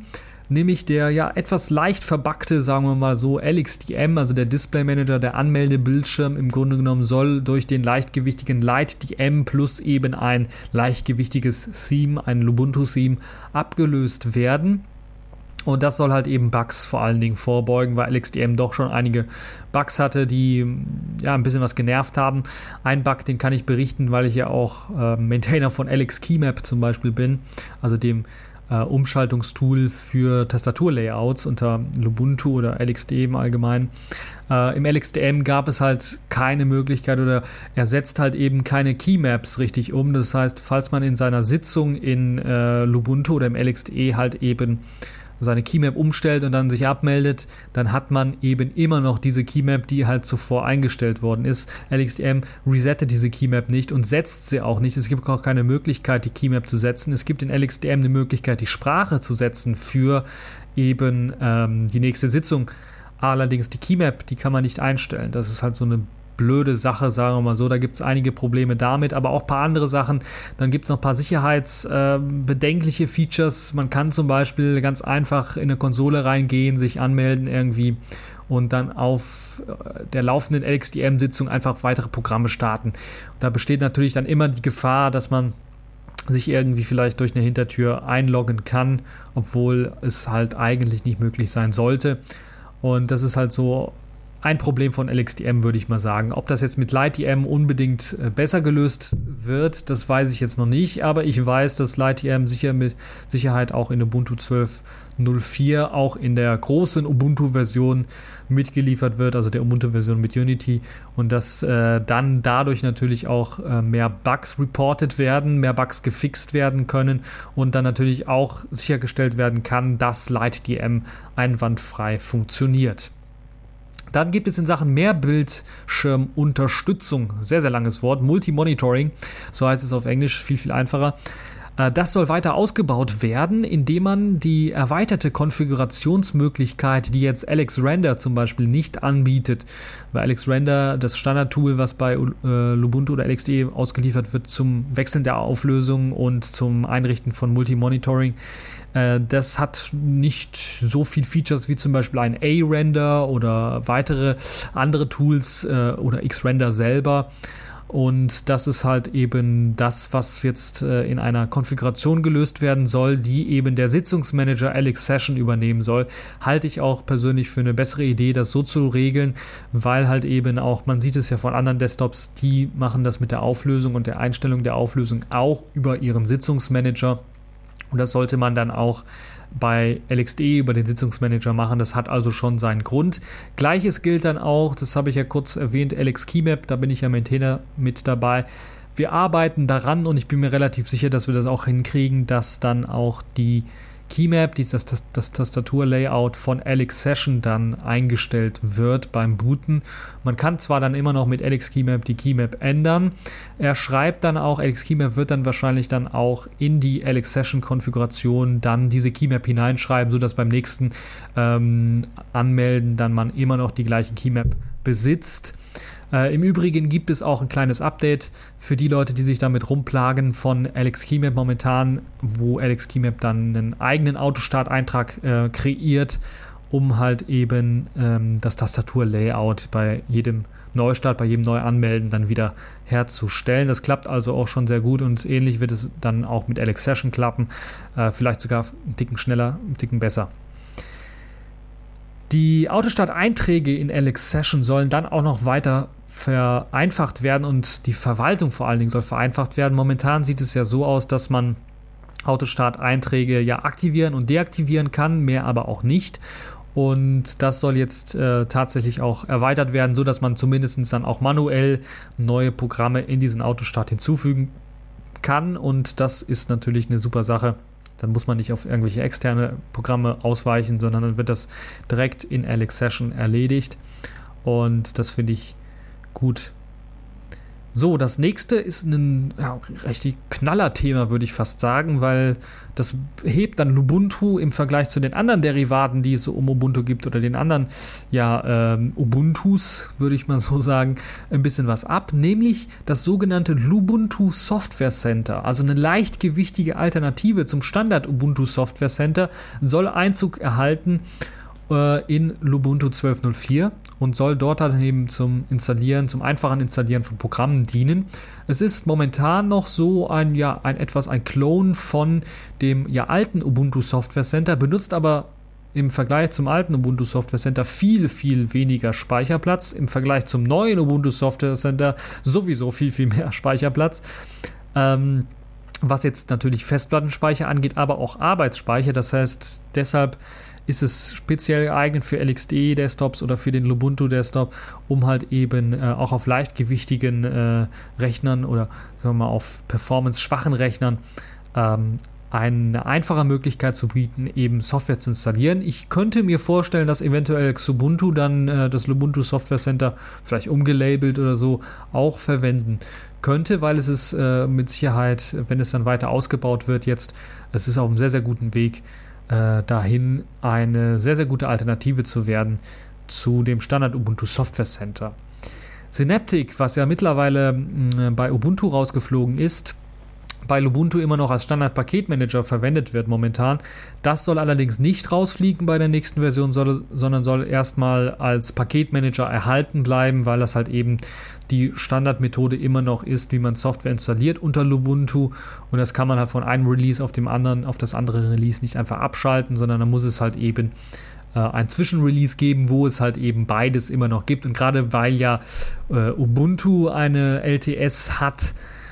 nämlich der ja etwas leicht verbuggte, sagen wir mal so, L X D M, also der Display Manager, der Anmeldebildschirm im Grunde genommen soll durch den leichtgewichtigen LightDM plus eben ein leichtgewichtiges Theme, ein Lubuntu-Theme abgelöst werden. Und das soll halt eben Bugs vor allen Dingen vorbeugen, weil L X D M doch schon einige Bugs hatte, die ja ein bisschen was genervt haben. Ein Bug, den kann ich berichten, weil ich ja auch äh, Maintainer von L X Keymap zum Beispiel bin, also dem äh, Umschaltungstool für Tastaturlayouts unter Lubuntu oder L X D im Allgemeinen. Äh, Im L X D M gab es halt keine Möglichkeit oder er setzt halt eben keine Keymaps richtig um. Das heißt, falls man in seiner Sitzung in äh, Lubuntu oder im L X D E halt eben seine Keymap umstellt und dann sich abmeldet, dann hat man eben immer noch diese Keymap, die halt zuvor eingestellt worden ist. L X D M resettet diese Keymap nicht und setzt sie auch nicht. Es gibt auch keine Möglichkeit, die Keymap zu setzen. Es gibt in L X D M eine Möglichkeit, die Sprache zu setzen für eben ähm, die nächste Sitzung. Allerdings die Keymap, die kann man nicht einstellen. Das ist halt so eine blöde Sache, sagen wir mal so. Da gibt es einige Probleme damit, aber auch ein paar andere Sachen. Dann gibt es noch ein paar sicherheitsbedenkliche äh, Features. Man kann zum Beispiel ganz einfach in eine Konsole reingehen, sich anmelden irgendwie und dann auf der laufenden L X D M-Sitzung einfach weitere Programme starten. Und da besteht natürlich dann immer die Gefahr, dass man sich irgendwie vielleicht durch eine Hintertür einloggen kann, obwohl es halt eigentlich nicht möglich sein sollte. Und das ist halt so ein Problem von L X D M, würde ich mal sagen. Ob das jetzt mit LightDM unbedingt äh, besser gelöst wird, das weiß ich jetzt noch nicht, aber ich weiß, dass LightDM sicher mit Sicherheit auch in Ubuntu zwölf Punkt null vier auch in der großen Ubuntu-Version mitgeliefert wird, also der Ubuntu-Version mit Unity, und dass äh, dann dadurch natürlich auch äh, mehr Bugs reported werden, mehr Bugs gefixt werden können und dann natürlich auch sichergestellt werden kann, dass LightDM einwandfrei funktioniert. Dann gibt es in Sachen Mehrbildschirmunterstützung, sehr, sehr langes Wort, Multi-Monitoring, so heißt es auf Englisch, viel, viel einfacher. Das soll weiter ausgebaut werden, indem man die erweiterte Konfigurationsmöglichkeit, die jetzt LXRender zum Beispiel nicht anbietet, weil LXRender, das Standardtool, was bei äh, Lubuntu oder L X D E ausgeliefert wird zum Wechseln der Auflösung und zum Einrichten von Multi-Monitoring, äh, das hat nicht so viel Features wie zum Beispiel ein A-Render oder weitere andere Tools äh, oder X-Render selber. Und das ist halt eben das, was jetzt äh, in einer Konfiguration gelöst werden soll, die eben der Sitzungsmanager L X Session übernehmen soll. Halte ich auch persönlich für eine bessere Idee, das so zu regeln, weil halt eben auch, man sieht es ja von anderen Desktops, die machen das mit der Auflösung und der Einstellung der Auflösung auch über ihren Sitzungsmanager. Und das sollte man dann auch bei L X D E über den Sitzungsmanager machen. Das hat also schon seinen Grund. Gleiches gilt dann auch, das habe ich ja kurz erwähnt, L X Keymap, da bin ich ja Maintainer mit dabei. Wir arbeiten daran und ich bin mir relativ sicher, dass wir das auch hinkriegen, dass dann auch die Keymap, die, das, das, das Tastaturlayout von L X Session dann eingestellt wird beim Booten. Man kann zwar dann immer noch mit L X Keymap die Keymap ändern. Er schreibt dann auch, L X Keymap wird dann wahrscheinlich dann auch in die L X Session Konfiguration dann diese Keymap hineinschreiben, sodass beim nächsten ähm, Anmelden dann man immer noch die gleiche Keymap besitzt. Äh, Im Übrigen gibt es auch ein kleines Update für die Leute, die sich damit rumplagen von L X Keymap momentan, wo L X Keymap dann einen eigenen Autostart-Eintrag äh, kreiert, um halt eben ähm, das Tastaturlayout bei jedem Neustart, bei jedem Neuanmelden dann wieder herzustellen. Das klappt also auch schon sehr gut und ähnlich wird es dann auch mit L X Session klappen, äh, vielleicht sogar einen Ticken schneller, einen Ticken besser. Die Autostart-Einträge in L X Session sollen dann auch noch weiter vereinfacht werden und die Verwaltung vor allen Dingen soll vereinfacht werden. Momentan sieht es ja so aus, dass man Autostart-Einträge ja aktivieren und deaktivieren kann, mehr aber auch nicht. Und das soll jetzt äh, tatsächlich auch erweitert werden, sodass man zumindest dann auch manuell neue Programme in diesen Autostart hinzufügen kann. Und das ist natürlich eine super Sache. Dann muss man nicht auf irgendwelche externe Programme ausweichen, sondern dann wird das direkt in L X Session erledigt. Und das finde ich gut. So, das nächste ist ein ja, richtig Knallerthema, würde ich fast sagen, weil das hebt dann Lubuntu im Vergleich zu den anderen Derivaten, die es so um Ubuntu gibt, oder den anderen ja, ähm, Ubuntus, würde ich mal so sagen, ein bisschen was ab, nämlich das sogenannte Lubuntu Software Center, also eine leichtgewichtige Alternative zum Standard Ubuntu Software Center, soll Einzug erhalten äh, in Lubuntu zwölf Punkt null vier und soll dort dann eben zum Installieren, zum einfachen Installieren von Programmen dienen. Es ist momentan noch so ein, ja, ein etwas ein Clone von dem ja alten Ubuntu Software Center, benutzt aber im Vergleich zum alten Ubuntu Software Center viel, viel weniger Speicherplatz. Im Vergleich zum neuen Ubuntu Software Center sowieso viel, viel mehr Speicherplatz. Ähm, was jetzt natürlich Festplattenspeicher angeht, aber auch Arbeitsspeicher. Das heißt, deshalb ist es speziell geeignet für L X D-Desktops oder für den Lubuntu-Desktop, um halt eben äh, auch auf leichtgewichtigen äh, Rechnern oder sagen wir mal auf performance-schwachen Rechnern ähm, eine einfache Möglichkeit zu bieten, eben Software zu installieren. Ich könnte mir vorstellen, dass eventuell Xubuntu dann äh, das Lubuntu Software Center vielleicht umgelabelt oder so auch verwenden könnte, weil es ist äh, mit Sicherheit, wenn es dann weiter ausgebaut wird jetzt, es ist auf einem sehr, sehr guten Weg, äh, dahin eine sehr, sehr gute Alternative zu werden zu dem Standard Ubuntu Software Center. Synaptic, was ja mittlerweile mh, bei Ubuntu rausgeflogen ist, bei Lubuntu immer noch als Standard-Paketmanager verwendet wird momentan. Das soll allerdings nicht rausfliegen bei der nächsten Version, soll, sondern soll erstmal als Paketmanager erhalten bleiben, weil das halt eben die Standardmethode immer noch ist, wie man Software installiert unter Lubuntu, und das kann man halt von einem Release auf dem anderen, auf das andere Release nicht einfach abschalten, sondern da muss es halt eben äh, ein Zwischenrelease geben, wo es halt eben beides immer noch gibt, und gerade weil ja äh, Ubuntu eine L T S hat,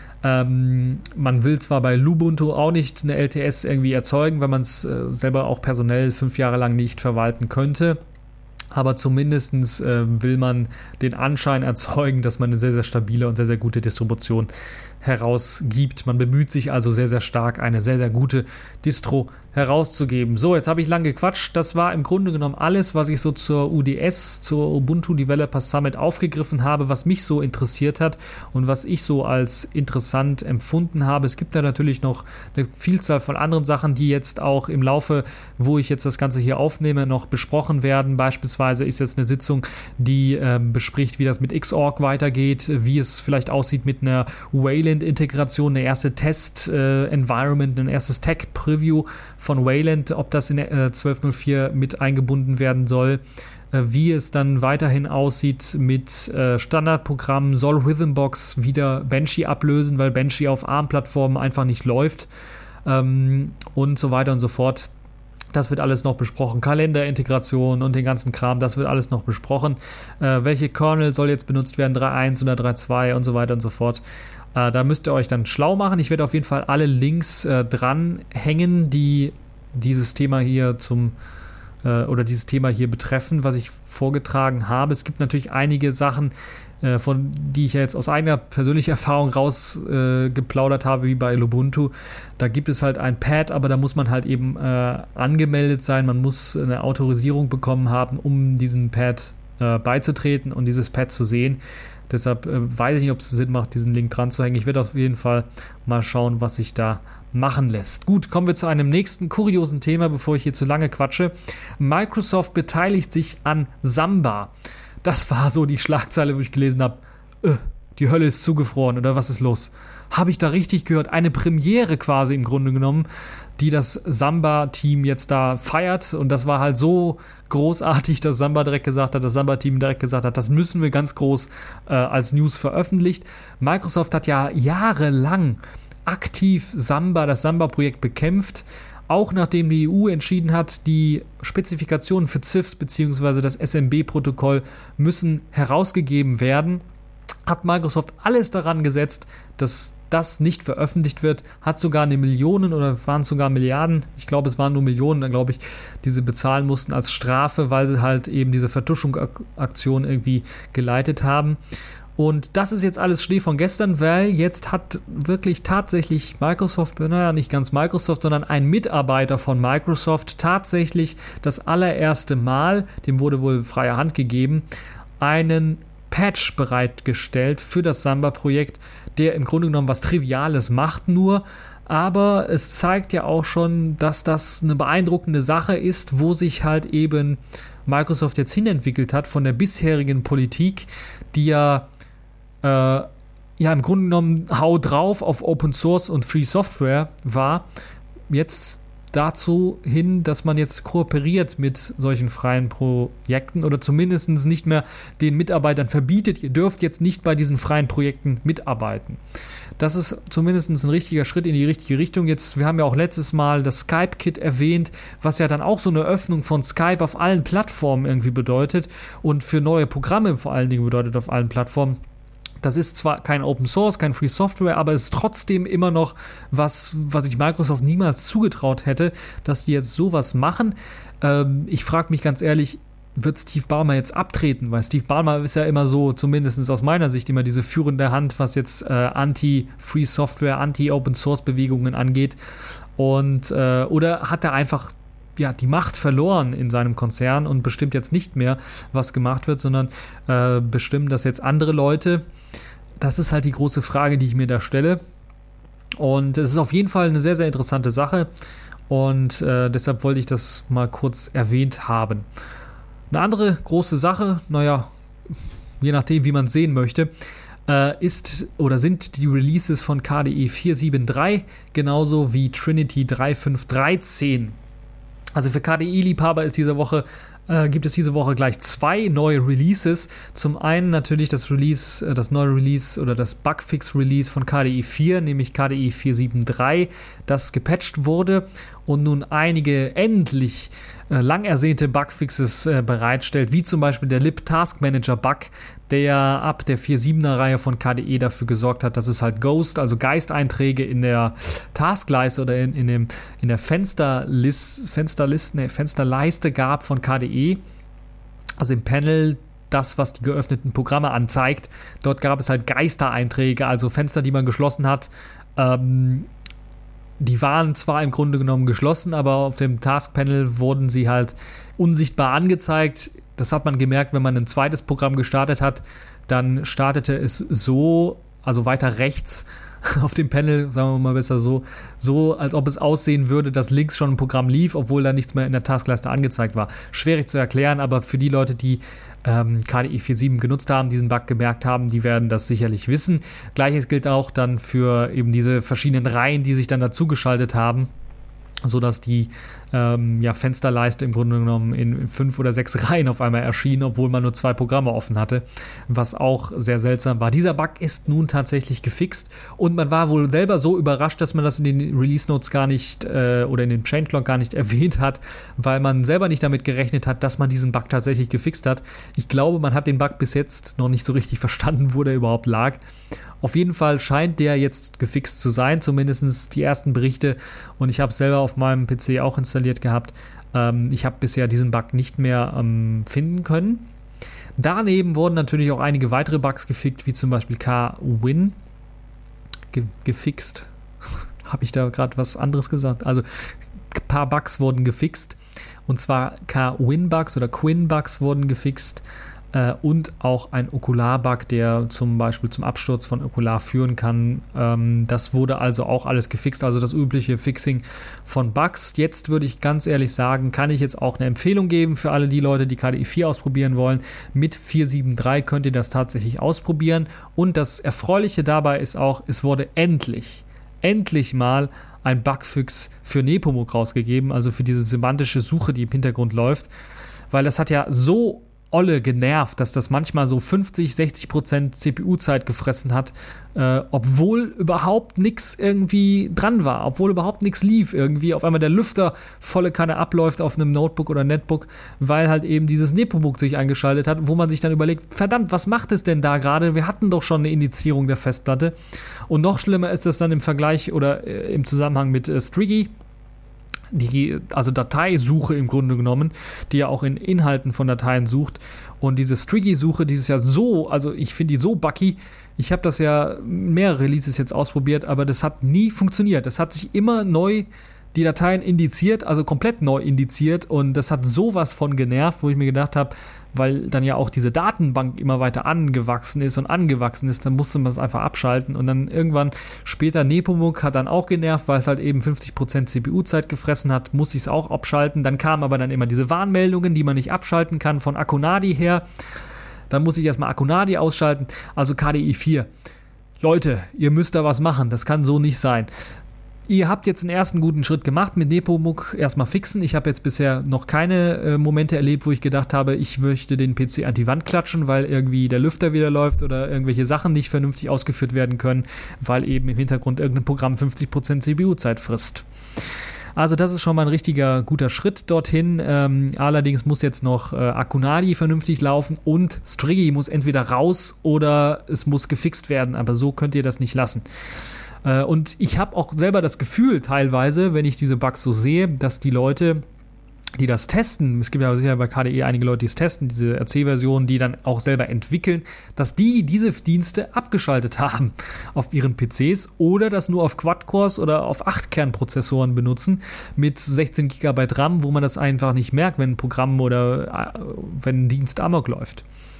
Ähm, man will zwar bei Lubuntu auch nicht eine L T S irgendwie erzeugen, weil man es äh, selber auch personell fünf Jahre lang nicht verwalten könnte, aber zumindest äh, will man den Anschein erzeugen, dass man eine sehr, sehr stabile und sehr, sehr gute Distribution herausgibt. Man bemüht sich also sehr, sehr stark, eine sehr, sehr gute Distro herauszugeben. So, jetzt habe ich lang gequatscht. Das war im Grunde genommen alles, was ich so zur U D S, zur Ubuntu Developer Summit aufgegriffen habe, was mich so interessiert hat und was ich so als interessant empfunden habe. Es gibt da natürlich noch eine Vielzahl von anderen Sachen, die jetzt auch im Laufe, wo ich jetzt das Ganze hier aufnehme, noch besprochen werden. Beispielsweise ist jetzt eine Sitzung, die äh, bespricht, wie das mit Xorg weitergeht, wie es vielleicht aussieht mit einer Wayland-Integration, eine erste Test-Environment, äh, ein erstes Tech-Preview von Wayland, ob das in äh, zwölf Punkt null vier mit eingebunden werden soll, äh, wie es dann weiterhin aussieht mit äh, Standardprogrammen, soll Rhythmbox wieder Banshee ablösen, weil Banshee auf ARM-Plattformen einfach nicht läuft, ähm, und so weiter und so fort. Das wird alles noch besprochen. Kalenderintegration und den ganzen Kram, das wird alles noch besprochen. Äh, welche Kernel soll jetzt benutzt werden, drei Punkt eins oder drei Punkt zwei und so weiter und so fort. Äh, da müsst ihr euch dann schlau machen. Ich werde auf jeden Fall alle Links äh, dranhängen, die dieses Thema hier zum äh, oder dieses Thema hier betreffen, was ich vorgetragen habe. Es gibt natürlich einige Sachen, äh, von die ich ja jetzt aus eigener persönlicher Erfahrung rausgeplaudert äh, habe, wie bei Lubuntu. Da gibt es halt ein Pad, aber da muss man halt eben äh, angemeldet sein. Man muss eine Autorisierung bekommen haben, um diesem Pad äh, beizutreten und dieses Pad zu sehen. Deshalb äh, weiß ich nicht, ob es Sinn macht, diesen Link dran zu hängen. Ich werde auf jeden Fall mal schauen, was sich da machen lässt. Gut, kommen wir zu einem nächsten kuriosen Thema, bevor ich hier zu lange quatsche. Microsoft beteiligt sich an Samba. Das war so die Schlagzeile, wo ich gelesen habe, äh, die Hölle ist zugefroren oder was ist los? Habe ich da richtig gehört? Eine Premiere quasi im Grunde genommen, die das Samba-Team jetzt da feiert, und das war halt so großartig, dass Samba direkt gesagt hat, das Samba-Team direkt gesagt hat, das müssen wir ganz groß äh, als News veröffentlicht. Microsoft hat ja jahrelang aktiv Samba, das Samba-Projekt bekämpft, auch nachdem die E U entschieden hat, die Spezifikationen für C I F S bzw. das S M B-Protokoll müssen herausgegeben werden, hat Microsoft alles daran gesetzt, dass das nicht veröffentlicht wird, hat sogar eine Millionen oder waren es sogar Milliarden, ich glaube es waren nur Millionen, dann glaube ich, die sie bezahlen mussten als Strafe, weil sie halt eben diese Vertuschungsaktion irgendwie geleitet haben. Und das ist jetzt alles Schnee von gestern, weil jetzt hat wirklich tatsächlich Microsoft, naja, nicht ganz Microsoft, sondern ein Mitarbeiter von Microsoft tatsächlich das allererste Mal, dem wurde wohl freie Hand gegeben, einen Patch bereitgestellt für das Samba-Projekt, der im Grunde genommen was Triviales macht nur, aber es zeigt ja auch schon, dass das eine beeindruckende Sache ist, wo sich halt eben Microsoft jetzt hinentwickelt hat von der bisherigen Politik, die ja, äh, ja im Grunde genommen hau drauf auf Open Source und Free Software war, jetzt dazu hin, dass man jetzt kooperiert mit solchen freien Projekten oder zumindest nicht mehr den Mitarbeitern verbietet, ihr dürft jetzt nicht bei diesen freien Projekten mitarbeiten. Das ist zumindest ein richtiger Schritt in die richtige Richtung. Jetzt, wir haben ja auch letztes Mal das Skype-Kit erwähnt, was ja dann auch so eine Öffnung von Skype auf allen Plattformen irgendwie bedeutet und für neue Programme vor allen Dingen bedeutet auf allen Plattformen. Das ist zwar kein Open Source, kein Free Software, aber es ist trotzdem immer noch was, was ich Microsoft niemals zugetraut hätte, dass die jetzt sowas machen. Ähm, ich frage mich ganz ehrlich, wird Steve Ballmer jetzt abtreten? Weil Steve Ballmer ist ja immer so, zumindest aus meiner Sicht, immer diese führende Hand, was jetzt äh, Anti-Free Software, Anti-Open Source Bewegungen angeht. Und, äh, oder hat er einfach ja, die Macht verloren in seinem Konzern und bestimmt jetzt nicht mehr, was gemacht wird, sondern äh, bestimmen das jetzt andere Leute. Das ist halt die große Frage, die ich mir da stelle. Und es ist auf jeden Fall eine sehr, sehr interessante Sache. Und äh, deshalb wollte ich das mal kurz erwähnt haben. Eine andere große Sache, naja, je nachdem, wie man es sehen möchte, äh, ist oder sind die Releases von K D E vier sieben drei, genauso wie Trinity drei fünf dreizehn. Also für K D E-Liebhaber ist diese Woche, äh, gibt es diese Woche gleich zwei neue Releases. Zum einen natürlich das Release, äh, das neue Release oder das Bugfix-Release von K D E vier, nämlich K D E vier sieben drei, das gepatcht wurde und nun einige endlich äh, lang ersehnte Bugfixes äh, bereitstellt, wie zum Beispiel der lib-Task-Manager-Bug, der ab der vier siebener Reihe von K D E dafür gesorgt hat, dass es halt Ghost, also Geisteinträge in der Taskleiste oder in, in, dem, in der Fensterlist, Fensterlist, nee, Fensterleiste gab von K D E, also im Panel, das, was die geöffneten Programme anzeigt. Dort gab es halt Geistereinträge, also Fenster, die man geschlossen hat. Ähm, die waren zwar im Grunde genommen geschlossen, aber auf dem Task-Panel wurden sie halt unsichtbar angezeigt. Das hat man gemerkt, wenn man ein zweites Programm gestartet hat, dann startete es so, also weiter rechts auf dem Panel, sagen wir mal besser so, so, als ob es aussehen würde, dass links schon ein Programm lief, obwohl da nichts mehr in der Taskleiste angezeigt war. Schwierig zu erklären, aber für die Leute, die ähm, K D E vier sieben genutzt haben, diesen Bug gemerkt haben, die werden das sicherlich wissen. Gleiches gilt auch dann für eben diese verschiedenen Reihen, die sich dann dazugeschaltet haben, sodass die ähm, ja, Fensterleiste im Grunde genommen in fünf oder sechs Reihen auf einmal erschien, obwohl man nur zwei Programme offen hatte, was auch sehr seltsam war. Dieser Bug ist nun tatsächlich gefixt und man war wohl selber so überrascht, dass man das in den Release Notes gar nicht äh, oder in den Changelog gar nicht erwähnt hat, weil man selber nicht damit gerechnet hat, dass man diesen Bug tatsächlich gefixt hat. Ich glaube, man hat den Bug bis jetzt noch nicht so richtig verstanden, wo der überhaupt lag. Auf jeden Fall scheint der jetzt gefixt zu sein, zumindest die ersten Berichte, und ich habe es selber auf meinem P C auch installiert gehabt. Ähm, ich habe bisher diesen Bug nicht mehr ähm, finden können. Daneben wurden natürlich auch einige weitere Bugs gefixt, wie zum Beispiel K-Win Ge- gefixt. Habe ich da gerade was anderes gesagt? Also ein paar Bugs wurden gefixt, und zwar K-Win-Bugs oder Quin-Bugs wurden gefixt. Und auch ein Okular-Bug, der zum Beispiel zum Absturz von Okular führen kann. Das wurde also auch alles gefixt, also das übliche Fixing von Bugs. Jetzt würde ich ganz ehrlich sagen, kann ich jetzt auch eine Empfehlung geben für alle die Leute, die K D E vier ausprobieren wollen. Mit vier sieben drei könnt ihr das tatsächlich ausprobieren. Und das Erfreuliche dabei ist auch, es wurde endlich, endlich mal ein Bugfix für Nepomuk rausgegeben, also für diese semantische Suche, die im Hintergrund läuft. Weil das hat ja so olle genervt, dass das manchmal so fünfzig, sechzig Prozent C P U-Zeit gefressen hat, äh, obwohl überhaupt nichts irgendwie dran war, obwohl überhaupt nichts lief irgendwie, auf einmal der Lüfter volle Kanne abläuft auf einem Notebook oder Netbook, weil halt eben dieses Nepomuk sich eingeschaltet hat, wo man sich dann überlegt, verdammt, was macht es denn da gerade? Wir hatten doch schon eine Indizierung der Festplatte. Und noch schlimmer ist das dann im Vergleich oder äh, im Zusammenhang mit äh, Striggy, die, also Dateisuche im Grunde genommen, die ja auch in Inhalten von Dateien sucht. Und diese Striggy-Suche, die ist ja so, also ich finde die so buggy. Ich habe das ja mehrere Releases jetzt ausprobiert, aber das hat nie funktioniert. Das hat sich immer neu, die Dateien indiziert, also komplett neu indiziert, und das hat sowas von genervt, wo ich mir gedacht habe, weil dann ja auch diese Datenbank immer weiter angewachsen ist und angewachsen ist, dann musste man es einfach abschalten, und dann irgendwann später Nepomuk hat dann auch genervt, weil es halt eben fünfzig Prozent C P U-Zeit gefressen hat, musste ich es auch abschalten. Dann kamen aber dann immer diese Warnmeldungen, die man nicht abschalten kann von Akonadi her. Dann muss ich erstmal Akonadi ausschalten, also K D E vier. Leute, ihr müsst da was machen, das kann so nicht sein. Ihr habt jetzt einen ersten guten Schritt gemacht mit Nepomuk, erstmal fixen. Ich habe jetzt bisher noch keine äh, Momente erlebt, wo ich gedacht habe, ich möchte den P C an die Wand klatschen, weil irgendwie der Lüfter wieder läuft oder irgendwelche Sachen nicht vernünftig ausgeführt werden können, weil eben im Hintergrund irgendein Programm fünfzig Prozent C P U-Zeit frisst. Also das ist schon mal ein richtiger guter Schritt dorthin. Ähm, allerdings muss jetzt noch äh, Akonadi vernünftig laufen und Striggy muss entweder raus oder es muss gefixt werden, aber so könnt ihr das nicht lassen. Und ich habe auch selber das Gefühl teilweise, wenn ich diese Bugs so sehe, dass die Leute, die das testen, es gibt ja sicher bei K D E einige Leute, die es testen, diese R C-Versionen, die dann auch selber entwickeln, dass die diese Dienste abgeschaltet haben auf ihren P Cs oder das nur auf Quad-Cores oder auf acht Kernprozessoren benutzen mit sechzehn Gigabyte RAM, wo man das einfach nicht merkt, wenn ein Programm oder äh, wenn ein Dienst amok läuft.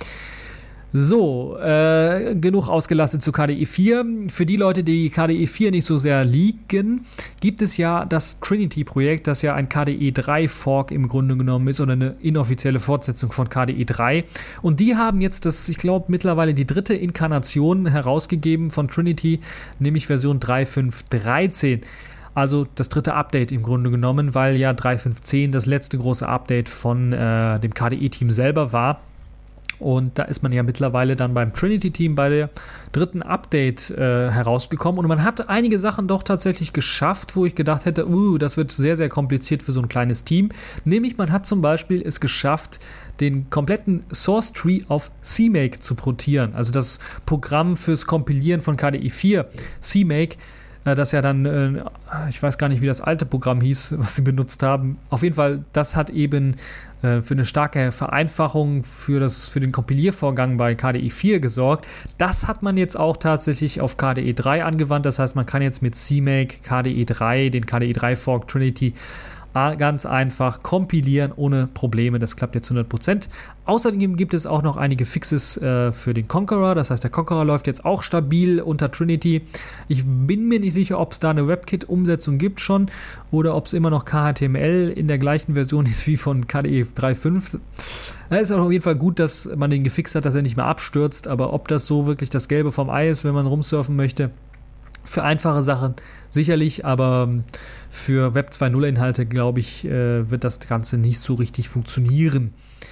So, äh, genug ausgelastet zu K D E vier. Für die Leute, die K D E vier nicht so sehr liegen, gibt es ja das Trinity-Projekt, das ja ein K D E drei Fork im Grunde genommen ist oder eine inoffizielle Fortsetzung von K D E drei. Und die haben jetzt das, ich glaube, mittlerweile die dritte Inkarnation herausgegeben von Trinity, nämlich Version drei Punkt fünf Punkt dreizehn. Also das dritte Update im Grunde genommen, weil ja drei Punkt fünf Punkt zehn das letzte große Update von äh, dem K D E-Team selber war. Und da ist man ja mittlerweile dann beim Trinity-Team bei der dritten Update äh, herausgekommen. Und man hat einige Sachen doch tatsächlich geschafft, wo ich gedacht hätte, uh, das wird sehr, sehr kompliziert für so ein kleines Team. Nämlich man hat zum Beispiel es geschafft, den kompletten Source Tree auf C Make zu portieren. Also das Programm fürs Kompilieren von K D E vier, C Make, das ja dann, äh, ich weiß gar nicht, wie das alte Programm hieß, was sie benutzt haben. Auf jeden Fall, das hat eben äh, für eine starke Vereinfachung für, das, für den Kompiliervorgang bei K D E vier gesorgt. Das hat man jetzt auch tatsächlich auf K D E drei angewandt. Das heißt, man kann jetzt mit C Make K D E drei, den K D E drei Fork Trinity, ganz einfach kompilieren ohne Probleme. Das klappt jetzt hundert Prozent. Außerdem gibt es auch noch einige Fixes äh, für den Conqueror. Das heißt, der Conqueror läuft jetzt auch stabil unter Trinity. Ich bin mir nicht sicher, ob es da eine WebKit-Umsetzung gibt schon oder ob es immer noch K H T M L in der gleichen Version ist wie von K D E drei Punkt fünf. Es ist auch auf jeden Fall gut, dass man den gefixt hat, dass er nicht mehr abstürzt. Aber ob das so wirklich das Gelbe vom Ei ist, wenn man rumsurfen möchte, für einfache Sachen sicherlich, aber für Web zwei Punkt null Inhalte, glaube ich, äh, wird das Ganze nicht so richtig funktionieren.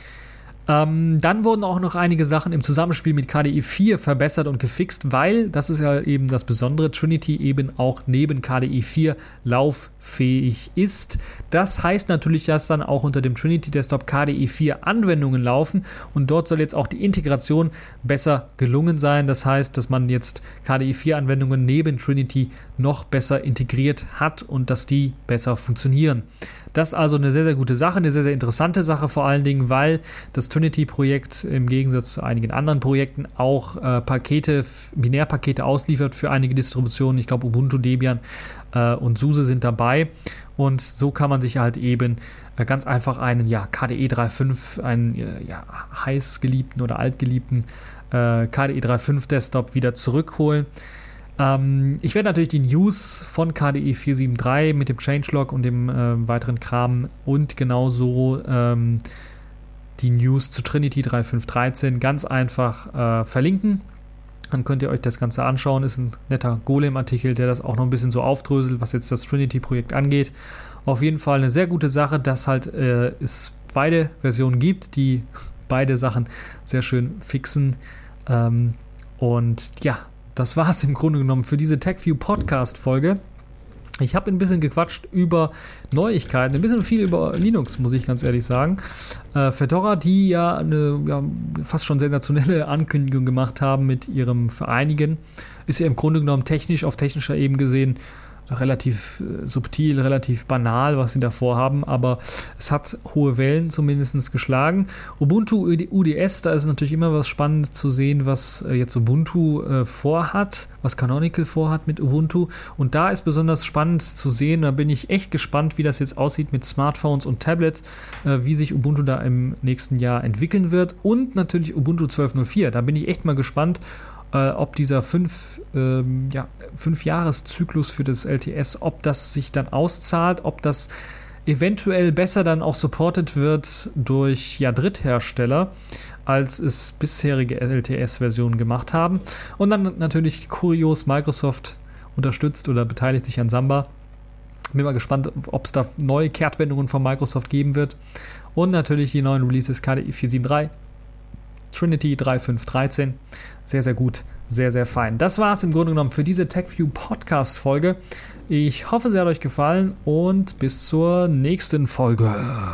Ähm, dann wurden auch noch einige Sachen im Zusammenspiel mit K D E vier verbessert und gefixt, weil, das ist ja eben das Besondere, Trinity eben auch neben K D E vier lauffähig ist. Das heißt natürlich, dass dann auch unter dem Trinity Desktop K D E vier Anwendungen laufen und dort soll jetzt auch die Integration besser gelungen sein. Das heißt, dass man jetzt K D E vier Anwendungen neben Trinity noch besser integriert hat und dass die besser funktionieren. Das ist also eine sehr, sehr gute Sache, eine sehr, sehr interessante Sache vor allen Dingen, weil das Trinity-Projekt im Gegensatz zu einigen anderen Projekten auch äh, Pakete, Binärpakete ausliefert für einige Distributionen. Ich glaube, Ubuntu, Debian äh, und SUSE sind dabei. Und so kann man sich halt eben äh, ganz einfach einen ja, K D E drei Punkt fünf, einen äh, ja, heiß geliebten oder altgeliebten äh, K D E drei Punkt fünf Desktop wieder zurückholen. Ähm, ich werde natürlich die News von K D E vier sieben drei mit dem Changelog und dem äh, weiteren Kram und genauso ähm, die News zu Trinity drei Punkt fünf Punkt dreizehn ganz einfach äh, verlinken. Dann könnt ihr euch das Ganze anschauen. Ist ein netter Golem-Artikel, der das auch noch ein bisschen so aufdröselt, was jetzt das Trinity-Projekt angeht. Auf jeden Fall eine sehr gute Sache, dass halt äh, es beide Versionen gibt, die beide Sachen sehr schön fixen. Ähm, und ja, das war es im Grunde genommen für diese TechView Podcast-Folge. Ich habe ein bisschen gequatscht über Neuigkeiten, ein bisschen viel über Linux, muss ich ganz ehrlich sagen. Äh, Fedora, die ja eine ja, fast schon sensationelle Ankündigung gemacht haben mit ihrem Vereinigen, ist ja im Grunde genommen technisch, auf technischer Ebene gesehen, relativ äh, subtil, relativ banal, was sie da vorhaben, aber es hat hohe Wellen zumindest geschlagen. Ubuntu U D S, da ist natürlich immer was spannend zu sehen, was äh, jetzt Ubuntu äh, vorhat, was Canonical vorhat mit Ubuntu, und da ist besonders spannend zu sehen, da bin ich echt gespannt, wie das jetzt aussieht mit Smartphones und Tablets, äh, wie sich Ubuntu da im nächsten Jahr entwickeln wird, und natürlich Ubuntu zwölf Punkt null vier, da bin ich echt mal gespannt, äh, ob dieser fünf, ähm, ja, fünf Jahreszyklus für das L T S, ob das sich dann auszahlt, ob das eventuell besser dann auch supported wird durch ja, Dritthersteller, als es bisherige L T S-Versionen gemacht haben. Und dann natürlich kurios, Microsoft unterstützt oder beteiligt sich an Samba. Bin mal gespannt, ob es da neue Kehrtwendungen von Microsoft geben wird. Und natürlich die neuen Releases K D E vier sieben drei, Trinity drei Punkt fünf Punkt dreizehn. Sehr, sehr gut, sehr, sehr fein. Das war es im Grunde genommen für diese TechView Podcast-Folge. Ich hoffe, sie hat euch gefallen und bis zur nächsten Folge.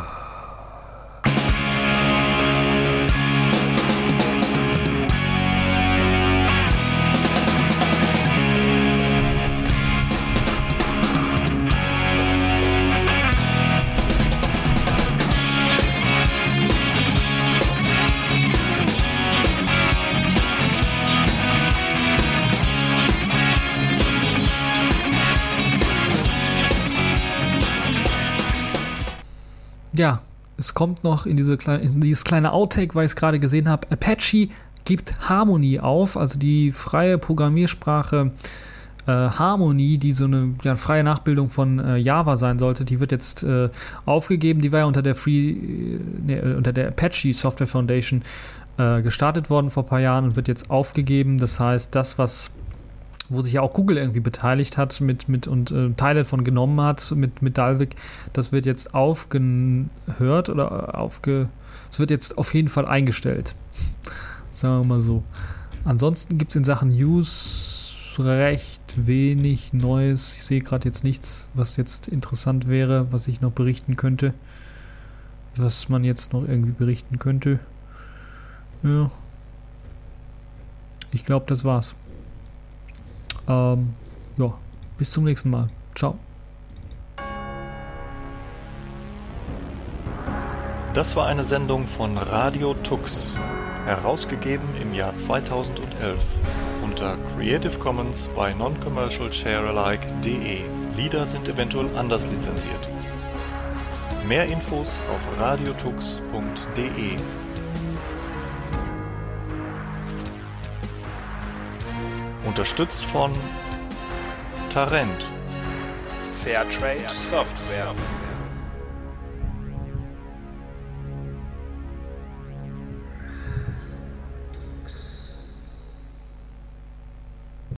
Ja, es kommt noch in, diese kleine, in dieses kleine Outtake, weil ich es gerade gesehen habe. Apache gibt Harmony auf, also die freie Programmiersprache äh, Harmony, die so eine ja, freie Nachbildung von äh, Java sein sollte, die wird jetzt äh, aufgegeben. Die war ja unter der Free, äh, ne, unter der Apache Software Foundation äh, gestartet worden vor ein paar Jahren und wird jetzt aufgegeben. Das heißt, das, was wo sich ja auch Google irgendwie beteiligt hat mit, mit und äh, Teile von genommen hat mit, mit Dalvik, das wird jetzt aufgehört oder aufge... Es wird jetzt auf jeden Fall eingestellt. Sagen wir mal so. Ansonsten gibt es in Sachen News recht wenig Neues. Ich sehe gerade jetzt nichts, was jetzt interessant wäre, was ich noch berichten könnte. Was man jetzt noch irgendwie berichten könnte. Ja. Ich glaube, das war's. Ähm, ja, bis zum nächsten Mal. Ciao. Das war eine Sendung von Radio Tux, herausgegeben im Jahr zweitausendelf unter Creative Commons bei Non-Commercial Share-alike punkt de. Lieder sind eventuell anders lizenziert. Mehr Infos auf radiotux punkt de. Unterstützt von Tarent. Fairtrade Software.